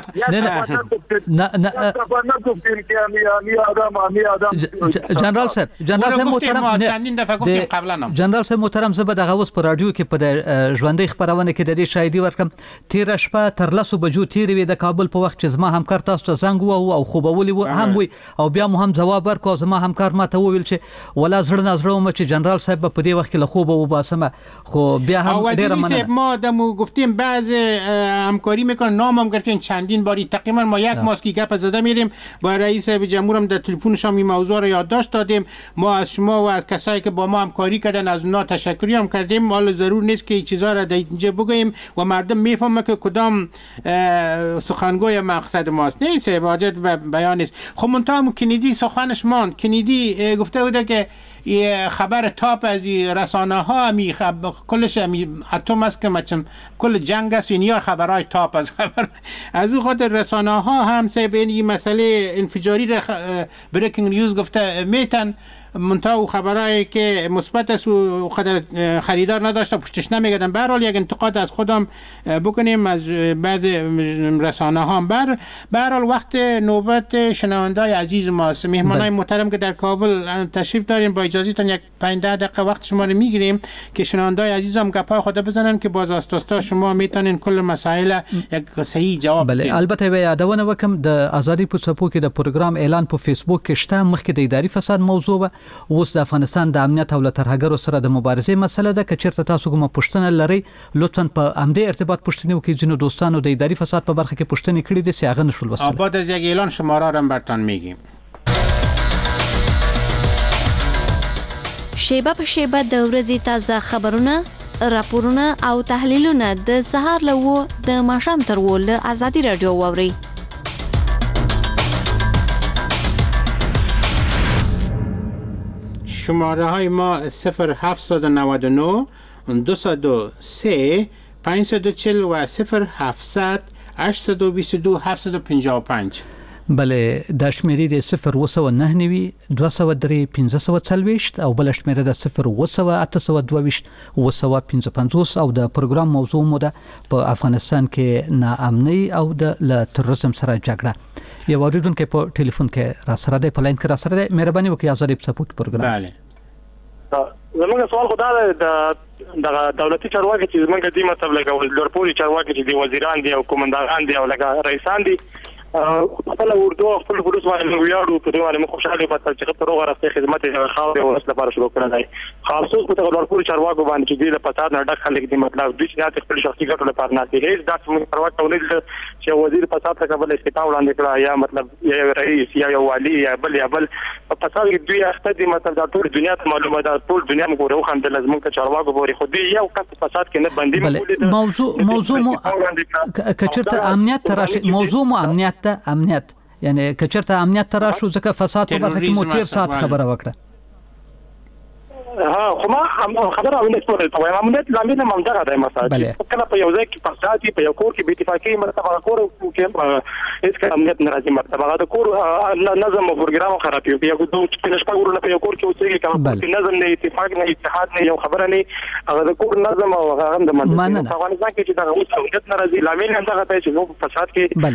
نگفتیم که امی آدم جنرال صاحب محترم چندین دفعه گفتیم قبلا جنرال صاحب محترم زه به دغه اوس په رادیو کې په ژوندۍ خبرونه کې د دې شاهدي ورکم تیر شپه تر 10 بجو تیر وی د کابل په وخت چې زما همکار تاسو ته زنګ وو او خوبولي وو هم وي او بیا مو هم جواب ورکو زما همکار ماته وویل چې ولا زړه نظر مو چې جنرال صاحب په دې وخت کې له خوب و باسمه خو بیا هم ډیر مننه ما دمو گفتیم بعض همکاری میکنن نامم گرفتین چندین باری تقریبا ما یک ماسکی گپ زده میریم با رئیس جمهورم در تلفنش هم این موضوع رو یادداشت دادیم ما از شما و از کسایی که با ما همکاری کردن از اونا تشکری هم کردیم حالا ضرور نیست که این چیزا را اینجا بگیم و مردم میفهمه که کدام سخنگوی مقصد ماست نیست حاجت به بیان نیست. خب منتها کندی سخنش ماند کندی گفته بوده که خبر تاپ از رسانه ها کلش اتم است که مچم کل جنگ است این خبرهای تاپ از او خاطر رسانه ها هم سه این مسئله انفجاری را بریکینگ نیوز گفته میتن منتها خبرایی که مثبت است و قدر خریدار نداشته پشتش نمیگردن. به هر حال یک انتقاد از خودم بکنیم از بعض رسانه ها به هر حال وقت نوبت شنوندای عزیز ماست مهمانای محترم که در کابل تشریف داریم با اجازهتون یک 5-10 دقیقه وقت شما رو میگیریم که شنوندای عزیزم گپای خود بزنن که باز استاستا شما میتونین کل مسائل یک صحیح جواب بدین. البته به یادونه وکم د ازادي په څپو کې د پروګرام اعلان په فیسبوک کې شته مخکې د اداري فساد موضوع اوس د افغانستان د امنیت او ترهګرو سره د مبارزې مسله ده که چیرته تاسو کومه پوښتنه لرئ لطفا په امدې ارتباط پوښتنه وکړئ ځینو دوستانو د اداري فساد په برخه کې پوښتنه کړې دي چې هغه نشول وسله. بعد از یک اعلان شماره را برتان میگیم. شیبه په شیبه د ورځې تازه خبرونه راپورونه او تحلیلونه د سهار له د ماښام تر ول ازادي رادیو ووري. شماره های ما 0799 203 540 و 0700 822 755. بله د شمیرې د 0999 203 540 او بل شمیره د 0822 955 او د پروګرام موضوع مو ده په افغانستان کې ناامنۍ او د تروریزم سره جګړه. یو اوریدونکو په ټلیفون کې را سره دی په لاین کې را سره دی مهرباني وکړئ ازادي په سپوږ پروګرام. بله زموږ سوال خدا د دولتي چارواکي چې زموږ د مطلب لګول لورپوري چارواکي چې د وزیران دي او کومندانان دي او لکه رئیسان دي خپل اردو خپل فلوس باندې ویاړو په دې باندې خوشاله پاتې چې په روغه راستي خدمت یې خاورې او وسله لپاره شروع کړل دی. خاصو په ټول چارواکو باندې چې د فساد نه ډک خلک دي مطلب دوی چې خپل شخصي ګټو لپاره نه دي. هیڅ داسې موږ پروا کوو نه چې وزیر فساد څخه بل استعفا وړاندې کړه یا مطلب یا رئیس یا والی یا بل فساد کې دوی اخته دي مطلب د ټول دنیا ته معلومه ده ټول دنیا موږ ورو خاندل لازم ته چارواکو پورې خو دې یو کس فساد کې نه باندې موضوع کچرته امنیت تراشي موضوع مو امنیت یعنی کچرته امنیت تراشو ځکه فساد په برخه کې مو تیر سات خبره وکړه. خو ما خبره اونې ټول ته وایم امنیت لامل هم دغه د مساجد کله په یو ځای کې فساد په یو کور کې به اتفاقي مرتبه کور کې هیڅ امنیت نه راځي مرتبه د کور نظم او پروګرام خراب یو یو دوه چې نشپا ورونه په یو کور کې اوسېږي کوم نظم نه اتفاق نه اتحاد نه یو خبره نه هغه د کور نظم او هغه هم د منځ افغانستان کې چې دا اوس امنیت نه راځي لامل هم دغه ته چې نو فساد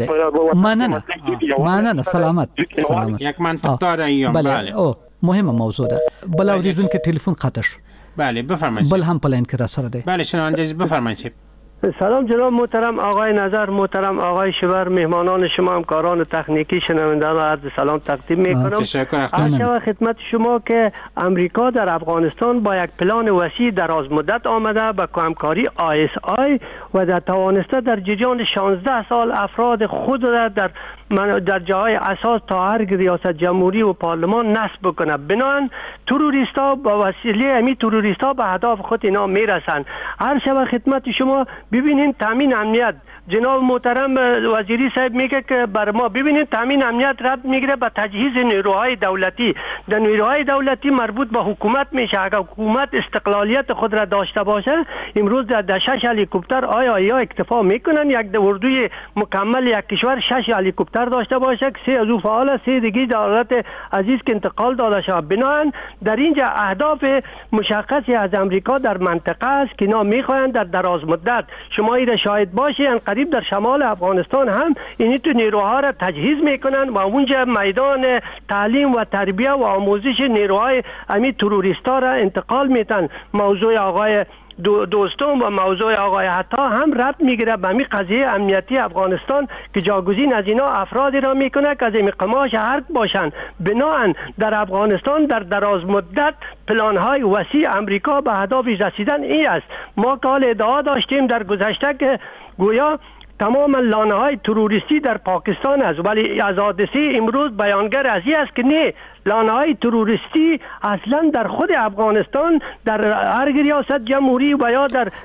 کې مننه سلامت یک منطقه داره ایام. بله مهمه موضوع ده. بل اوریدون که تلفن قطع شد. بله بفرمایید. بل هم پلاین که را سر ده. بله شنونده بفرمایید. سلام جناب محترم آقای نظر، محترم آقای شبر، مهمانان شما، همکاران تکنیکی، شنوندگان را عرض سلام تقدیم میکنم. تشکر. عرض خدمت شما که امریکا در افغانستان با یک پلان وسیع دراز مدت آمده به همکاری ISI و در توانسته در جریان 16 سال افراد خود را در جاهای اساس تا ارگ ریاست جمهوری و پارلمان نصب بکنه. بنابراین تروریستا با وسیله امی تروریستا به اهداف خود اینا میرسن. هر شب خدمت شما ببینین تامین امنیت جناب محترم وزیری صاحب میگه که بر ما ببینید تامین امنیت ربط میگیره به تجهیز نیروهای دولتی. در نیروهای دولتی مربوط به حکومت میشه. اگر حکومت استقلالیت خود را داشته باشه امروز در 6 هلیکوپتر آیا اکتفا میکنن یک اردوی مکمل یک کشور 6 هلیکوپتر داشته باشه که 3 از او فعال 3 دیگه دولت عزیز که انتقال داده شود. بنابراین در اینجا اهداف مشخصی از امریکا در منطقه است که اینا میخواهند در دراز مدت شما ایره شاهد باشید قریب در شمال افغانستان هم این تو نیروها را تجهیز میکنن و اونجا میدان تعلیم و تربیه و آموزش نیروهای امی تروریستا را انتقال میتن. موضوع آقای دوستان و موضوع آقای حتا هم ربط میگیره به همین قضیه امنیتی افغانستان که جاگزین از اینا افرادی را میکنه که از این قماش حرب باشن. بناهن در افغانستان در دراز مدت پلانهای وسیع امریکا به هدف رسیدن این است. ما کال ادعا داشتیم در گذشته که گویا تمام لانه های تروریستی در پاکستان است، ولی از حادثه امروز بیانگر از این است که نه، لانه های تروریستی اصلا در خود افغانستان در هر ریاست جمهوری و یا در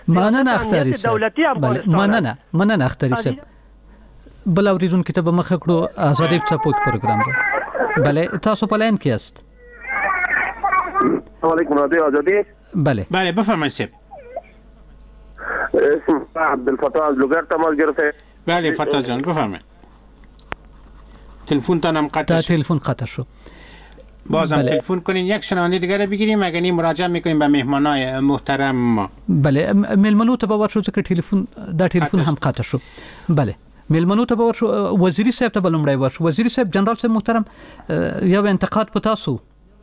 دولتی افغانستان مننه اختری صاحب. بل اوریدون که به مخ کړو آزادی چپوک پروګرام ده. بله تاسو په لاین کې است. السلام علیکم رادیو آزادی. بله بفرمایید صاحب. اسم عبدالفتاح از لوگر تماس گرفته. بله فتاح جان بفرمایید. تلفن تانم قطع شد. تلفن قطع شد. بازم تلفن کنین یک شنونده دیگر بگیریم اگر این مراجعه میکنیم به مهمانای محترم ما. بله ملمنو ته باور شو ځکه تلفن هم قطع شو. بله ملمنو ته باور شو وزیری صاحب ته بلمړی ورشو. وزیری صاحب جنرال صاحب محترم یو انتقاد په تاسو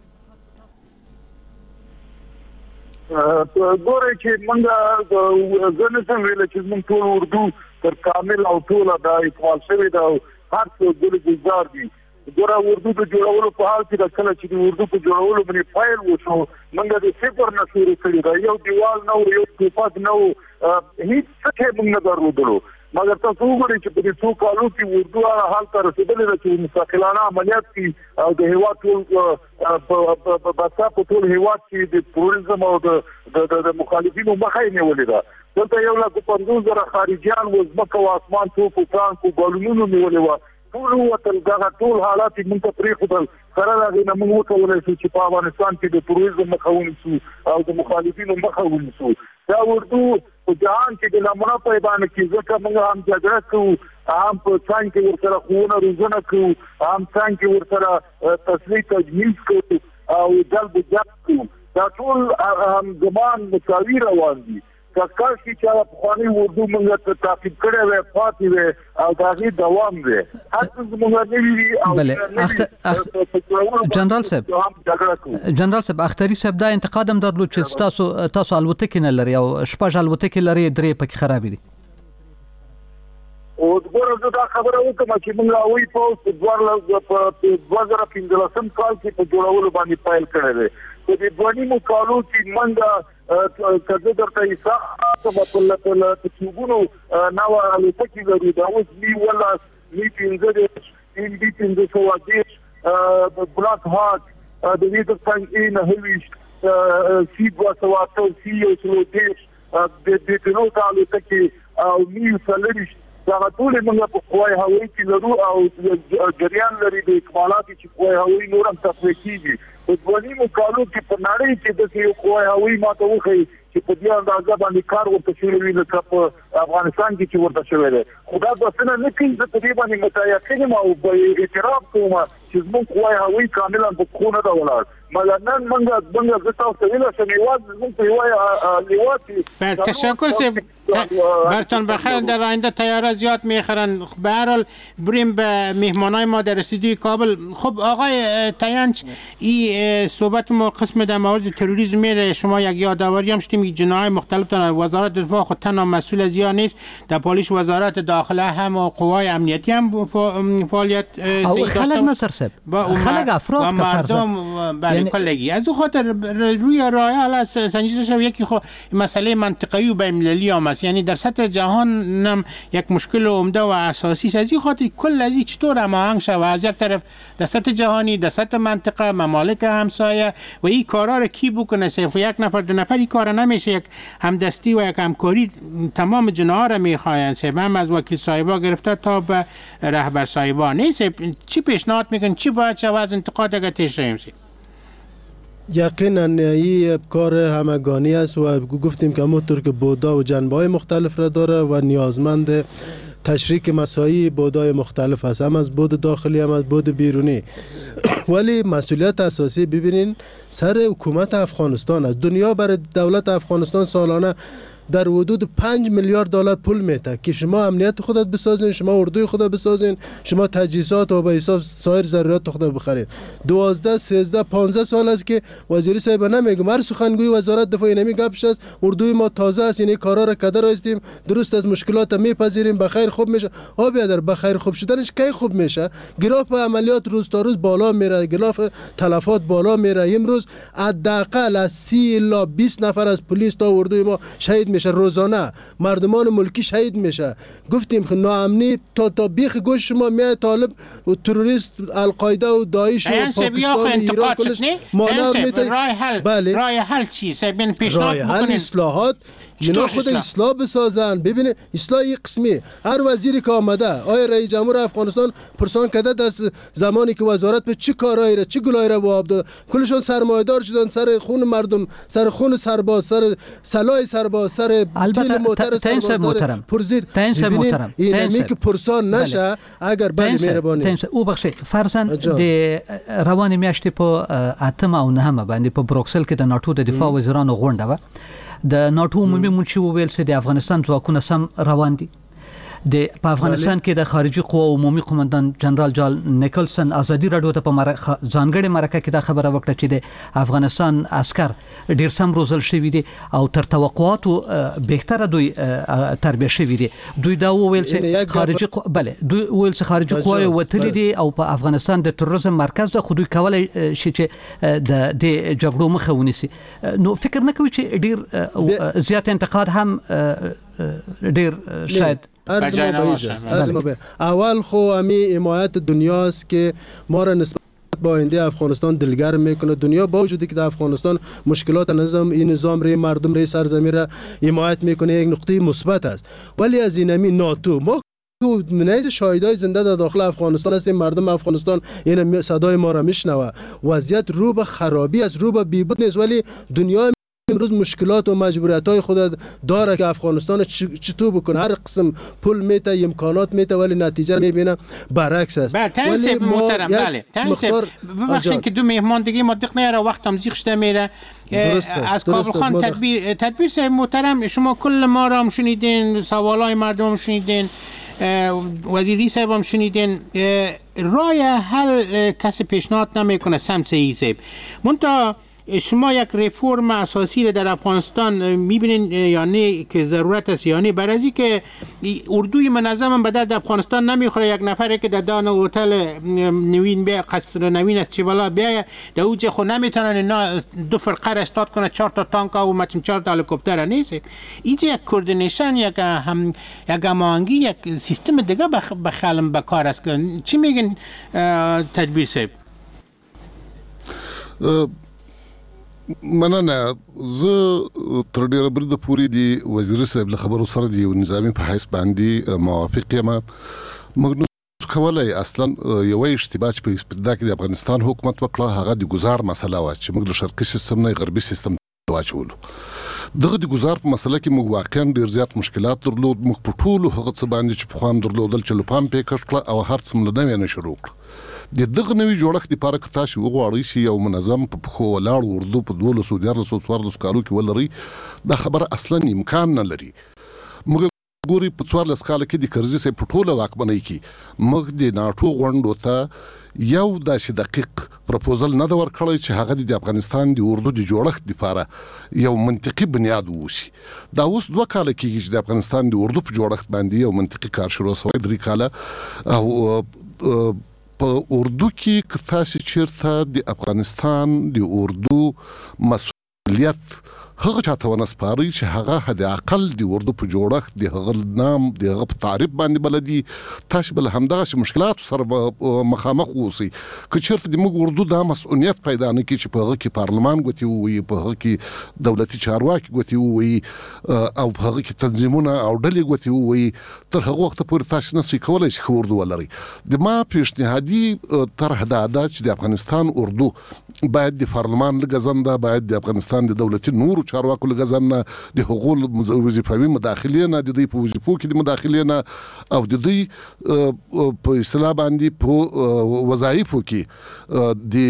ګوره چې موږ زنه سم ویل چې موږ ټول اردو تر کامل او ټول د اقبال شوی دا هر څه د گزار دي. ګوره اردو د جوړولو په حال کې د کله چې د اردو په جوړولو باندې فایل وشو موږ د صفر نه شروع کړی دا یو دیوال نو یو توپک نو هیڅ څه موږ نه درلودلو. مګر تاسو وګورئ چې په دې څو کالو کې اردو هغه حال ته رسېدلې ده چې مستقلانه عملیات کوي او د هېواد ټول په ټول هېواد کې د تروریزم او د مخالفینو مخه یې نیولې ده. دلته 150,000 خارجیان و ځمکه او اسمان توپ او ټانک او بالونونو نیولې وه. ټول وتل دغه ټول حالات یې موږ ته پرېښودل. سره د هغې نه موږ وکولی شو چې په افغانستان کې د تروریزم مخه ونیسو او د مخالفینو مخه ونیسو. دا اردو په جهان کې د نمونه پیدانه کې ځکه موږ هم جګړه کوو، هم په څنګ کې ورسره ښوونه روزنه کوو، هم څنګ کې ورسره تصریح تجهیز کوو او جلب جلب کوو. دا ټول همزمان مساوي روان دي. که کاش چې هغه پخواني اردو موږ ته تعقیب کړی وی پاتې وی او د هغې دوام دی. هر څه زموږ نوي وي او جنرال صاحب اختري صاحب دا انتقاد هم درلود چې تاسو الوتکې نه لري او شپږ الوتکې لري 3 پکې خرابې دي. او ورته دا خبره وکړه چې موږ اوی په 2015 کال کې په جوړولو باندې فایل کړی دی په دې دوه مو کالو کې موږ کله درته حساب په تاسوګونو نو الوتکې لري دا اوس می ولا می پینځه این بي پینځه واجب بلاک هارت د دې د څنګه نه هیڅ سی واسواته سی او سلوټیش د دې نو کالو کې او می سلریش دا ټول موږ په کوی هوایي کې لرو او جریان لري د اکمالات چې کوی هوایي نورم تفریح کیږي په ځواني مقالو کې په نړۍ کې د یو کوی هوایي ماته وخی چې په دې اندازه باندې کار ورته شوی وي نو په افغانستان کې چې ورته شوی دی خدا د څنګه نه کوي چې په دې باندې متأکد ما او په اعتراف کوم چې موږ کوی هوایي کاملا په خونه دا ولاړ مګر موږ تاسو ویل چې نیواز موږ په یوه لیواتي تشکر سه برتون بخیر در آینده طیاره زیاد میخرن به هر حال بریم به مهمانای ما در استودیوی کابل. خب آقای تاینچ این صحبت ما قسم در مورد تروریسم میره شما یک یادآوری هم شدیم جناح مختلف دارن وزارت دفاع خود تنها مسئول از یا نیست در پالیش وزارت داخله هم و قوای امنیتی هم فعالیت خلق نصر خلق افراد و مردم برای کلگی از اون خاطر روی راه حل سنجیده شد یکی مسئله منطقه‌ای و بین‌المللی هم است یعنی در سطح جهان هم یک مشکل عمده و اساسی است از این خاطر کل از این چطور هماهنگ شود از یک طرف در سطح جهانی در سطح منطقه ممالک همسایه و این کارا رو کی بکنه صرف یک نفر دو نفر این کارا نمیشه یک همدستی و یک همکاری تمام جناح را میخواین صرف هم از وکیل صاحبا گرفته تا به رهبر صاحبا نیست چی پیشنهاد میکنن چی باید شود از انتقاد اگر تشریح یقینا این کار همگانی است و گفتیم که همونطور که بودا و جنبه‌های مختلف را داره و نیازمند تشریک مساعی بودای مختلف است هم از بود داخلی هم از بود بیرونی ولی مسئولیت اساسی ببینین سر حکومت افغانستان است. دنیا برای دولت افغانستان سالانه در حدود 5 میلیارد دلار پول میده که شما امنیت خودت بسازین شما اردوی خودت بسازین شما تجهیزات و به حساب سایر ضروریات خودت بخرین 12 13 15 سال است که وزیر صاحب نمیگم هر سخنگوی وزارت دفاع اینمی گپش است اردوی ما تازه است این کارا را کدر هستیم درست از مشکلات میپذیریم بخیر خوب میشه در بخیر خوب شدنش کی خوب میشه گراف عملیات روز تا روز بالا میره گراف تلفات بالا میره امروز حداقل از 30 الی 20 نفر از پلیس تا اردوی ما شهید میشه روزانه مردمان ملکی شهید میشه گفتیم که ناامنی تا بیخ گوش شما میاد طالب و تروریست القاعده و داعش و پاکستان ایران کلش رای حل چیه ببین پیشنهاد رای حل اصلاحات اینا خود اصلاح بسازن ببین اصلاحی قسمی هر وزیری که آمده آیا رئیس جمهور افغانستان پرسان کرده در زمانی که وزارت به چه کارایی را چه گلایی را واب داد کلشون سرمایه‌دار شدن سر خون مردم سر خون سرباز سر سلاح سرباز سر گیل موتر سرباز پرزید محترم اینمی که پرسان نشه اگر بله مهربانی او بخشی فرزن د روان میاشتې په اتمه او نهمه باندې په بروکسل کې د ناتو د دفاع وزیرانو غونډه و د ناتو عمومي منشي وویل چې د افغانستان ځواکونه سم روان دي په افغانستان کې د خارجي قوو عمومي قومندان جنرال جال نیکلسن ازادي راډیو ته په ځانګړي مرکه کې دا خبره وکړه چې د افغانستان عسكر ډیر سم روزل شوی دي او تر توقعاتو بهتره دوی تربیه شوی دي دوی دا وویل چې خارجي دوی وویل چې خارجي قوې وتلي دي او په افغانستان د تروریزم مرکز د خودي کولای شي چې د جګړو مخه ونیسي نو فکر نه کوي چې ډیر زیات انتقاد هم ډیر شاید اول خو همی حمایت دنیاست که ما را نسبت با آینده افغانستان دلگرم میکنه دنیا با وجودی که در افغانستان مشکلات این نظام ری مردم ری سرزمین را حمایت میکنه یک نقطه مثبت است ولی از اینمی ناتو ما منیز شاهدای زنده در داخل افغانستان هستیم مردم افغانستان این صدای ما را میشنوه وضعیت رو به خرابی است رو به بیبود نیست ولی دنیا امروز مشکلات و مجبوریت‌های خود داره که افغانستان چطور بکنه هر قسم پول میته امکانات میته ولی نتیجه میبینه برعکس است ولی محترم بله ببخشید که دو مهمان دیگه ما دقیق نیاره وقتم زیغ شده میره از کابل خان تدبیر صاحب محترم شما کل ما را هم شنیدین سوالای مردم هم شنیدین وزیری صاحب هم شنیدین رای حل کسی پیشنهاد نمیکنه سمسه ای صاحب منتها شما یک رفرم اساسی در افغانستان میبینین یا نه که ضرورت است یا نه؟ برای از که اردوی منظم به درد افغانستان نمیخوره. یک نفری که در دان هتل نوین بیا قصر نوین است چه بالا بیا در اوج خود نمیتونن اینا 2 فرقه را استاد کنه، 4 تا تانک و مثلا 4 تا هلیکوپتر نیست. اینجا یک کوردینیشن، یک هماهنگی، یک سیستم دیگه بخالم به کار است. چی میگن تدبیر صاحب؟ مننه. زه تر ډیره بریده پورې دی وزیر صاحب له خبرو سره دی نظامی په حیث باندې موافق یم. موږ کولای اصلا یو اشتباه چې په ابتدا کې د افغانستان حکومت وکړه هغه د گزار مسله و چې موږ له شرقي سیستم نه غربي سیستم واچولو. دغه د گزار په مسله کې موږ واقعا ډیر زیات مشکلات درلود. موږ په ټولو هغه څه باندې چې په خوام درلودل چې لپام پې کړ کړه او هر څه مله نه شروع کړ. د دغه نوي جوړښت لپاره که تاسو وغواړئ چې یو منظم په پښو ولاړ اردو په 1214 کالو کې ولري، دا خبره اصلا امکان نه لري. موږ ګوري په 14 کال کې د کرزي سره په ټوله واکمنۍ کې موږ د ناټو غونډو ته یو داسې دقیق پروپوزل نه دا ورکړی چې هغه د افغانستان د اردو د جوړښت لپاره یو منطقي بنیاد ووسی. دا اوس 2 کال کېږي چې د افغانستان د اردو په جوړښت باندې یو منطقي کار شروع شوی. 3 کاله او په اردو کې که تاسو چیرته د افغانستان د اردو مسؤلیت هغه چاته ونسپاري چې هغه حد اقل د اردو په جوړښت د هغه نام د هغه په تعریف باندې بلدي، تاسو بل همدغه مشکلات سره مخامخ اوسئ. که چیرته د موږ اردو د مسؤلیت پیدا نه کړي چې په هغه کې پارلمان غوتي وي، په هغه کې دولتي چارواکي غوتي وي او په هغه کې تنظیمونه او ډلې غوتي وي، تر هغه وخت پورې تاسو نه کولای شئ اردو ولري. د ما پیشنهادي طرح دا ده چې د افغانستان اردو باید د پارلمان لګزنده، باید د افغانستان د دولتي نورو چارواکو لګزنده، د حقوق وظیفوي مداخلې نه، د دوی په وظیفو کې د مداخلې نه او د دوی په اصطلاح باندې په وظایفو کې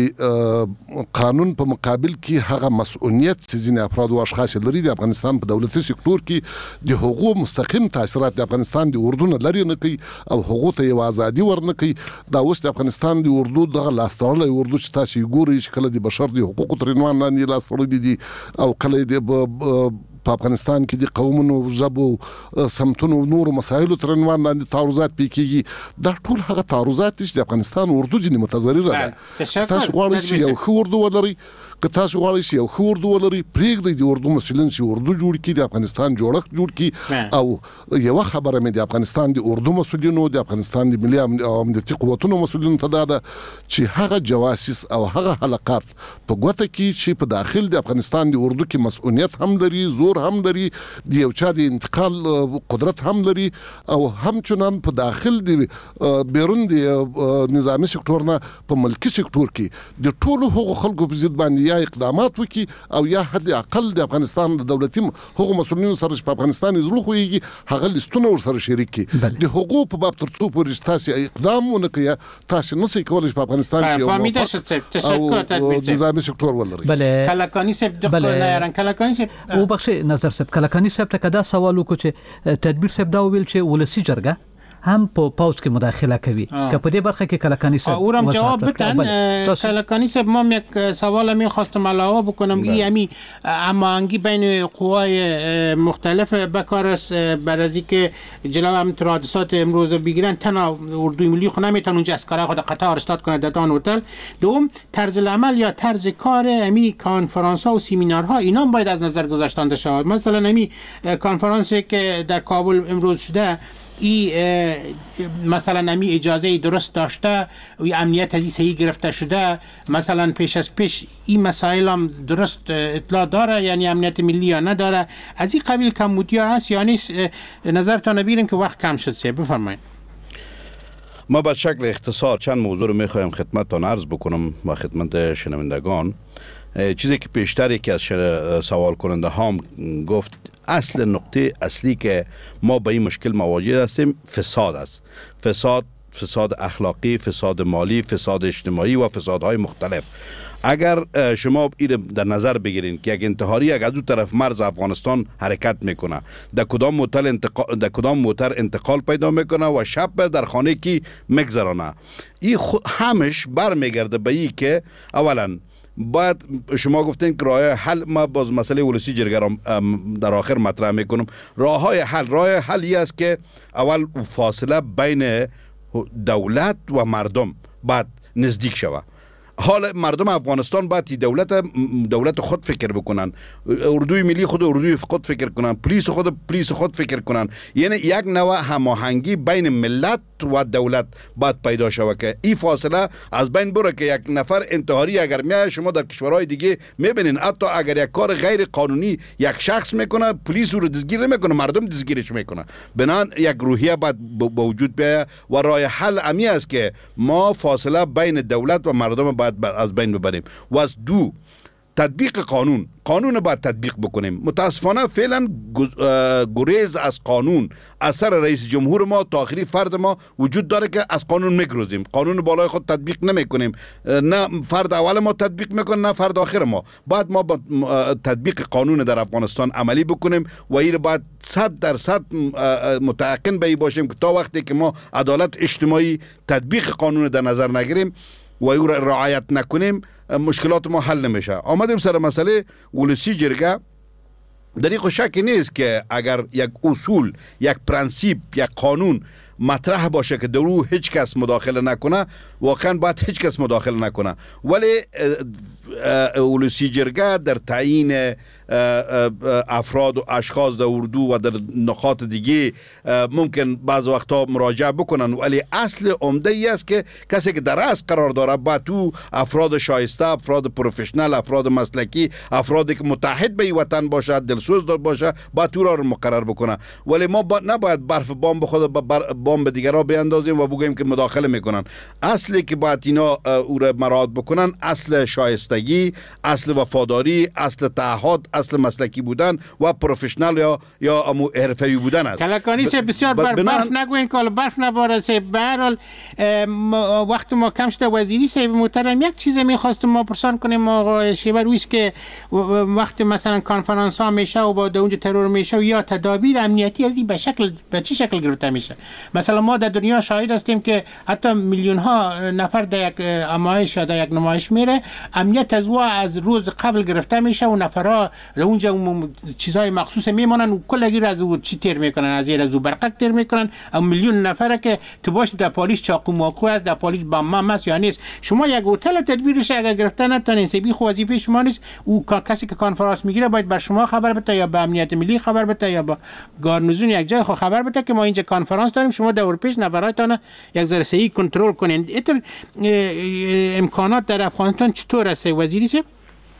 د قانون په مقابل کې هغه مسؤلیت چې ځینې افراد او اشخاص لري د افغانستان په دولتي سکتور کې د حقوق مستقیم تاثیرات د افغانستان د اردو نه لري نه کوي او حقوق ته یو ازادي ورنه کوي. دا اوس د افغانستان د اردو دغه لاستړلې اردو چې تاسو ګورئ چې کله د بشر د حقوقو تر عنوان لاندې لاستړلې دي او کله د په افغانستان کې د قومونو، ژبو، سمتونو نورو مسایلو تر عنوان لاندې تعرضات پیکېږي. دا ټول هغه تعرضات دي چې د افغانستان اردو ځینې متضرره ده. تاسو غواړئ چې یو ښه اردو ولرئ، که تاسو غواړئ چې یو ښه اردو ولرئ، پرېږدئ د اردو مسؤلین چې اردو جوړ کړي، د افغانستان جوړښت جوړ کړي. او یوه خبره مې د افغانستان د اردو مسؤلینو، د افغانستان د ملي امنیتي قوتونو مسؤلینو ته دا ده چې هغه جواسیس او هغه حلقات په ګوته کې چې په داخل د افغانستان د اردو کې مسؤلیت هم لري، زور هم لري، د یو چا د انتقال قدرت هم لري او همچنان په داخل د بیرون د نظامی سکتور نه په ملکی سکتور کې د ټولو هغو خلکو په ضد باندې یا اقدامات وکړي او یا حد اقل د افغانستان د دولتي هغو مسؤلینو سره چې په افغانستان زړه خوږي هغه لیستونه ورسره شریک کړي. د هغو په باب تر څو پورې تاسو اقدام ونه کړئ تاسو نه شئ کولی چې په افغانستان کې یو نظامی سکتور ولرئ. کلکانی صاحب د نه کلکانی صاحب او بخښه نظر صاحب کلکانی صاحب ته کدا سوال وکړو چې تدبیر صاحب دا ویل چې ولسی جرګه هم په پاوز کې مداخله کوي که په دې برخه کې کلکانی صاحب اورم جواب بدن. کلکانی صاحب ما یک سوال می‌خواستم علاوه بکنم این هماهنگی بین قوای مختلف بکار است برای اینکه جلو هم حادثات امروز بگیرن تنها اردوی ملی خود نمیتونه اونجا اسکارا خود قطار استاد کنه دادان هتل. دوم طرز العمل یا طرز کار امی کنفرانس ها و سیمینارها اینا باید از نظر گذاشته شود. مثلا امی کنفرانسی که در کابل امروز شده مثلا نمی اجازه درست داشته و امنیت از این صحیح گرفته شده، مثلا پیش از پیش این مسائل هم درست اطلاع داره یعنی امنیت ملی یا نداره، از این قبیل کمبودی ها هست یا نیست؟ نظرتان بگیریم که وقت کم شد. بفرمایید. ما به شکل اختصار چند موضوع رو میخوایم خدمتتان عرض بکنم و خدمت شنوندگان. چیزی که پیشتر یکی از سوال کننده هم گفت، اصل نقطه اصلی که ما با این مشکل مواجه هستیم فساد است. فساد اخلاقی، فساد مالی، فساد اجتماعی و فسادهای مختلف. اگر شما این در نظر بگیرین که یک انتحاری از دو طرف مرز افغانستان حرکت میکنه، در کدام موتر انتقال پیدا میکنه و شب در خانه کی میگذرانه، این همش برمیگرده به این که اولا بعد شما گفتین که راه حل، ما باز مسئله ولسی جرگه را در آخر مطرح میکنم. راه حل است که اول فاصله بین دولت و مردم بعد نزدیک شود. حال مردم افغانستان باید دولت خود فکر بکنن، اردوی ملی خود اردوی خود فکر کنن، پلیس خود فکر کنن. یعنی یک نوع هماهنگی بین ملت و دولت باید پیدا شود که این فاصله از بین بره که یک نفر انتحاری اگر میاد، شما در کشورهای دیگه میبینین حتی اگر یک کار غیر قانونی یک شخص میکنه، پلیس او رو دستگیر نمیکنه، مردم دستگیرش میکنه. بنان یک روحیه باید به وجود بیاید و راه حل امی است که ما فاصله بین دولت و مردم باید از بین ببریم. و از دو، تطبیق قانون باید تطبیق بکنیم. متاسفانه فعلا گریز از قانون اثر رئیس جمهور ما تا آخری فرد ما وجود داره که از قانون میگریزیم، قانون بالای خود تطبیق نمیکنیم. نه فرد اول ما تطبیق میکنه نه فرد آخر ما. بعد ما با تطبیق قانون در افغانستان عملی بکنیم و این باید 100% متيقن به باشیم که تا وقتی که ما عدالت اجتماعی تطبیق قانون در نظر نگیریم و او را رعایت نکنیم، مشکلات ما حل نمیشه. آمدیم سر مسئله ولسی جرگه. در این شکی نیست که اگر یک اصول، یک پرنسیپ، یک قانون مطرح باشه که در او هیچ کس مداخله نکنه، واقعا باید هیچ کس مداخله نکنه. ولی ولسی جرگه در تعیین افراد و اشخاص در اردو و در نقاط دیگه ممکن بعض وقتا مراجعه بکنن، ولی اصل عمده ای است که کسی که در اصل قرار داره باید تو افراد شایسته، افراد پروفشنال، افراد مسلکی، افرادی که متحد به وطن باشه، دلسوز باشه، باید تو را مقرر بکنه. ولی ما نباید برف بام به خود بام به دیگرها بیاندازیم و بگیم که مداخله میکنن. اصلی که باید اینا او را مراعات بکنن اصل شایستگی، اصل وفاداری، اصل تعهد، اصل مسلکی بودن و پروفشنال یا حرفه‌ای بودن است. کلکانی سے بسیار برف نگوین که برف نبارسه. به هر حال وقت ما کم شده. وزیری صاحب محترم، یک چیز میخواستم ما پرسان کنیم آقای شیبر، ویست که وقت مثلا کنفرانس ها میشه و با اونجا ترور میشه و یا تدابیر امنیتی از این به چه شکل گرفته میشه؟ مثلا ما در دنیا شاهد هستیم که حتی میلیون ها نفر در یک نمایش یا در یک نمایش میره، امنیت از روز قبل گرفته میشه و نفرها اونجا چیزای مخصوص میمونن و کلگی را از او چی تیر میکنن، از این از او برقک تیر میکنن. او میلیون نفره که تو باش در پالیس چاقو ماکو است، در پالیس بمب است یا نیست. شما یک هتل تدبیرش اگر گرفتن نتونین سبی خو وظیفه شما نیست. او کسی که کنفرانس میگیره باید بر شما خبر بده یا به امنیت ملی خبر بده یا با گارنیزون یک جای خو خبر بده که ما اینجا کنفرانس داریم، شما دور پیش نفراتون یک ذره صحیح کنترل کنین. این امکانات در افغانستان چطور است وزیری صاحب؟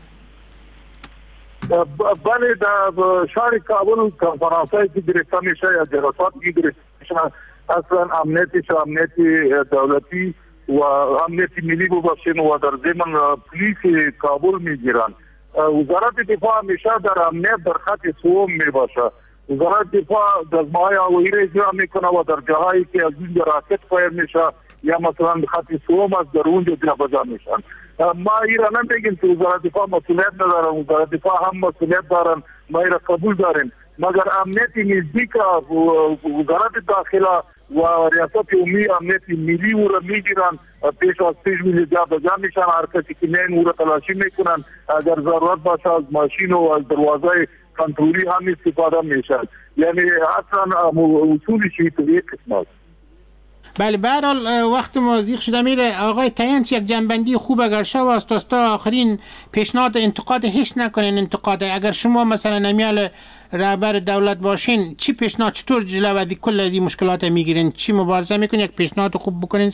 بله، در شهر کابل کنفرانس‌هایی که گرفته میشه یا جلسات که گرفته میشه اصلا امنیتی دولتی و امنیتی ملی باشین و در ضمن پلیس کابل میگیرن. وزارت دفاع همیشه در امنیت در خط سوم میباشه. وزارت دفاع دزمای هوایی را اجرا میکنه و در جاهایی که از اینجا راکت فایر میشه یا مثلا خط سوم از در اونجا جابجا میشن. ما ایران نمیگیم که وزارت دفاع مسئولیت ندارن، وزارت دفاع هم مسئولیت دارن، ما ایران قبول داریم، مگر امنیت نزدیک وزارت داخله و ریاست عمومی امنیت ملی او را میگیرن، پیش از پیش جابجا میشن، هر کسی که نین او را تلاشی میکنن، اگر ضرورت باشه از ماشین و از دروازه کنترلی هم استفاده میشن. یعنی اصلا اصولی چی تو یک قسم است. بله، به هر حال وقت ما زیغ شده میره. آقای تاینچ، یک جنبندی خوب اگر شو است تا آخرین پیشنهاد انتقاد هیچ نکنین. انتقاد اگر شما مثلا نمیال رهبر دولت باشین، چی پیشنهاد چطور جلو ودی کل از این مشکلات میگیرین، چی مبارزه میکنین، یک پیشنهاد خوب بکنین؟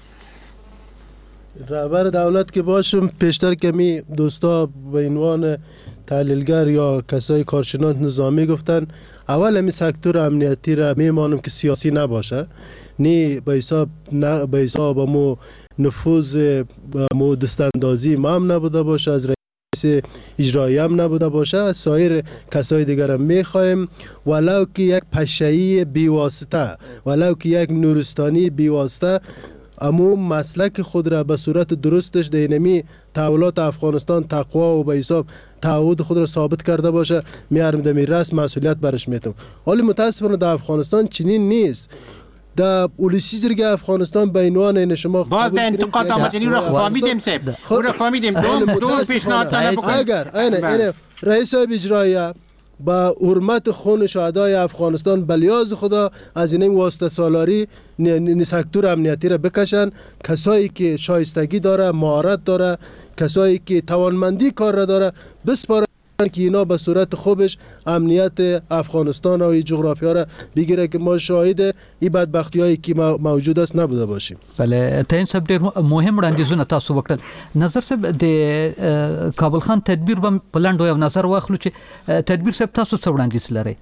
رهبر دولت که باشم، پیشتر کمی دوستا به عنوان تحلیلگر یا کسای کارشناس نظامی گفتن اول همی سکتور امنیتی را میمانم که سیاسی نباشه، نه به حساب مو نفوذ مو دستاندازی ما هم نبوده باشه، از رئیس اجرایی هم نبوده باشه، از سایر کسای دیگر هم میخوایم ولو که یک پشه‌ای بیواسطه، ولو که یک نورستانی بیواسطه امو مسلک خود را به صورت درستش دینمی تحولات افغانستان تقوا و به حساب تعهد خود را ثابت کرده باشه، میارم دمی رسم مسئولیت برش میتم. حالی متاسفانه در افغانستان چنین نیست. در ولسی جرگه افغانستان به عنوان این شما باز در انتقاد آمد، یعنی رو فهمیدیم سب رو فهمیدیم دو پیشنهاد اگر این رئیس صاحب اجرایی با حرمت خون شهدای افغانستان بلیاز خدا از این واسطه سالاری سکتور امنیتی را بکشن، کسایی که شایستگی داره، مهارت داره، کسایی که توانمندی کار را داره بسپارن که اینا به صورت خوبش امنیت افغانستان و این جغرافیا را بگیره که ما شاهد این بدبختی هایی که موجود است نبوده باشیم. بله تاین صاحب ډیر مهم وړاندیزونه تاسو وکړل. نظر صاحب د کابل خان تدبیر به پلان یو نظر واخلو چې تدبیر صاحب تاسو څه وړاندیز لرئ؟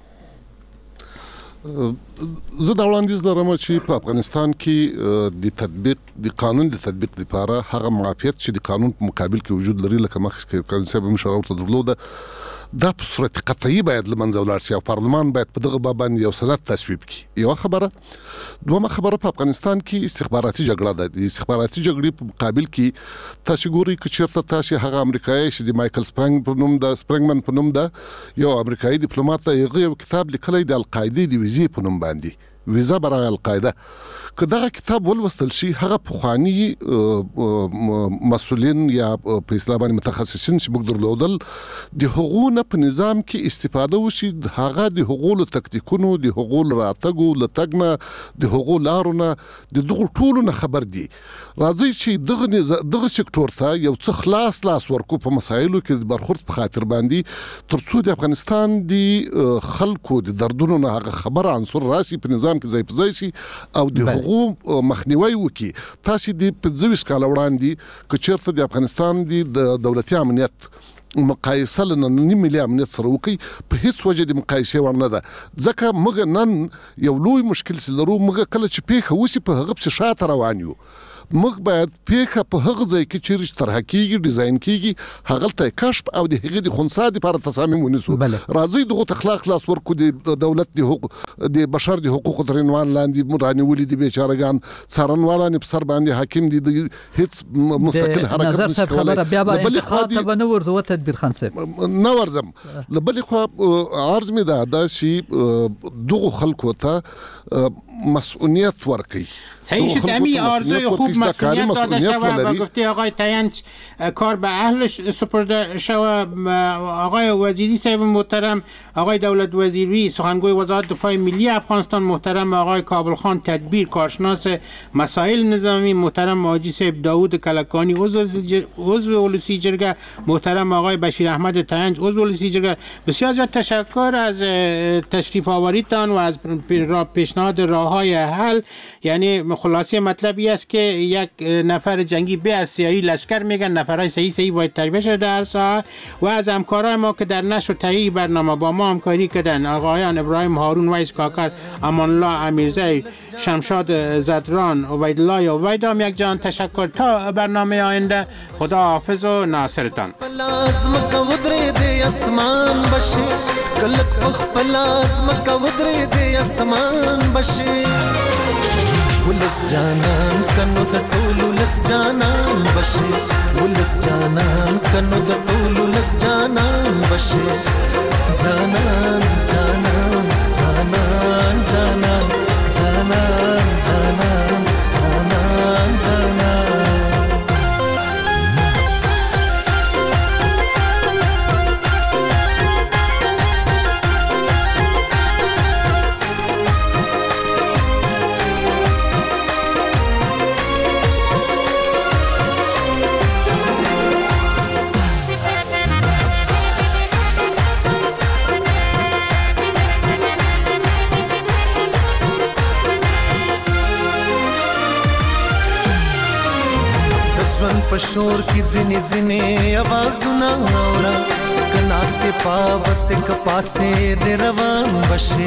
زه دا وړاندیز لرم چې په افغانستان کې د قانون د تطبیق لپاره هغه معافیت چې د قانون په مقابل کې وجود لري لکه مخکې کارن صاحب مشوره ورته درلوده دا په صورت قطعي باید لمنځه ولاړ شي او پارلمان باید په دغه باب باندې یو سند تصویب کړي. یو خبره. دومره خبره په افغانستان کې استخباراتي جګړه ده. د استخباراتي جګړې په مقابل کې تاسو ګورئ چې چیرته تاسو هغه امریکایي چې د مایکل سپرنګمن په نوم ده یو امریکایي ډیپلوماټ هغه یو کتاب لیکلی د القاعده د ویزې په نوم باندې ویزا برای القاعده که دغه کتاب ولوستل شي هغه پخوانی مسؤلین یا په اسلام باندې متخصصین چې موږ درلودل د حقوقو په نظام کې استفاده وشي هغه د حقوقو تکتیکونو د حقوقو راتګو لټګنه د حقوقو لارونه د دغه ټولو نه خبر دي. راځي چې دغه سکتور ته یو څه خلاص ورکو په مسایلو کې د برخورد په خاطر باندې ترڅو د افغانستان د خلکو د دردونو نه هغه خبر عنصر راسي په نظام کې ځای په ځای شي او د حقوقو مخنیوي وکړي. تاسو د 25 کال وړاندې که چیرته د افغانستان د دولتي امنیت مقایسه لنننی ملي امنیت سره وکړي په هیڅ وجه د مقایسې وړ نه ده ځکه موږ نن یو لوی مشکل لرو. موږ کله چې پیښه وشي په هغه پسې شاته روان یو. موږ باید پیښه په هغه ځای کې چې طرح کیږي ډیزاین کیږي هغه ته کشف او د هغې د خنثی لپاره تصامیم ونیسو. راځي دغه اخلاق خلاص ورکو د دولت د بشر د حقوقو تر عنوان لاندې رانیولي دي بیچارهګان څارنوالان په سر باندې حاکم دي هیڅ مستقل حرکت نظر صاحب خبره بیا به انتقاد ته نه ورځو تدبیر خان صاحب نه ورځم. له بلې خوا عرض مې دا چې دغه خلکو ته مسئولیت ورکړي. صحیح شد. امی آرزوی خوب مسئولیت داده شود و گفته آقای تاینچ کار به اهلش سپرده شود. آقای وزیری صاحب محترم، آقای دولت وزیری سخنگوی وزارت دفاع ملی افغانستان محترم، آقای کابل خان تدبیر کارشناس مسائل نظامی محترم، حاجی صاحب داوود کلکانی عضو ولسی جرگه محترم، آقای بشیر احمد تاینچ عضو ولسی جرگه، بسیار زیاد تشکر از تشریف آوریتان و از پیشنهاد راههای حل. یعنی خلاصه مطلبی است که یک نفر جنگی به از سیاهی لشکر میگن، نفرهای صحیح باید تربیه شده در ساحه. و از همکارای ما که در نشر و تهیه برنامه با ما همکاری کردن، آقایان ابراهیم هارون ویس کاکر، امان الله امیرزی، شمشاد زدران، عبیدالله عبیدام، یک جان تشکر. تا برنامه آینده خدا حافظ و ناصرتان. ولس جانان کنو د ټولو لس جانان بشي، ولس جانان کنو د ټولو لس جانان بشي. جانان جانان جانان جانان جانان جانان جانان جانان ژوند په شور کې ځینې ځینې اوازونه اورا کناستې پاوسې کپاسې د روان بشي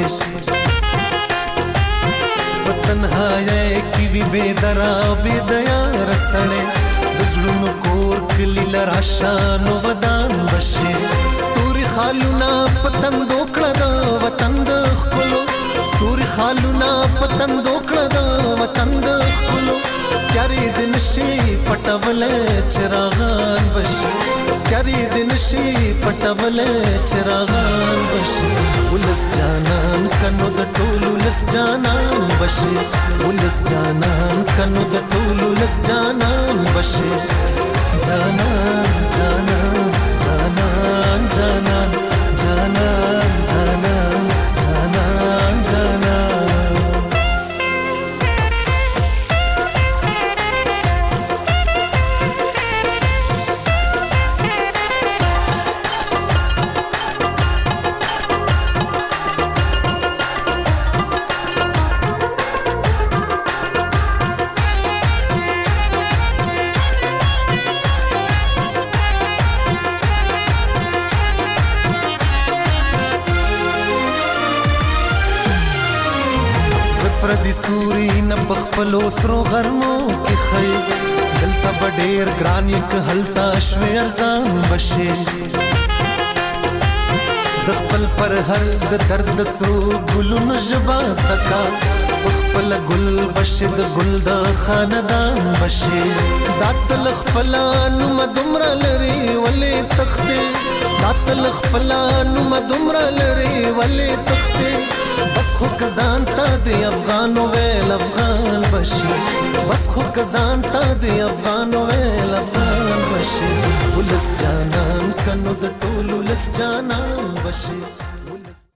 په تنهایۍ کې وي بې درا بې دیا رسړې د زړونو کور کلي لره شان ودان بشي. ستوري خالونه په تندو کړه د وطن د ښکلو، ستوري خالونه په تندو کړه د وطن د ښکلو. پیاری د نشي پټولې چراغان بشي، پیاری د نشي پټولې چراغان بشي. ولس جانان کنو د ټولو ولس جانان بشي ولس جانان کنو د ټول ولس جانان بشي جانان جانان جانان جانان جانان جانان جانان جانان پردي سوري نه بخپلو سرو غرمو کې خي دلته بډېر ګران یک هلتا شوي ارزان بشي د خپل پر هر د درد سرو ګلونو جباز تکا خپل ګل بشي د ګل د خاندان بشي داتل خپل نو مدمر لري ولې تختې داتل خپل نو مدمر لري ولې تختې بس خو کزان تا دی افغان ویل افغان بشي بس خو کزان تا دی افغان ویل افغان بشي ولس جانان کنو د ټول ولس جانان بشي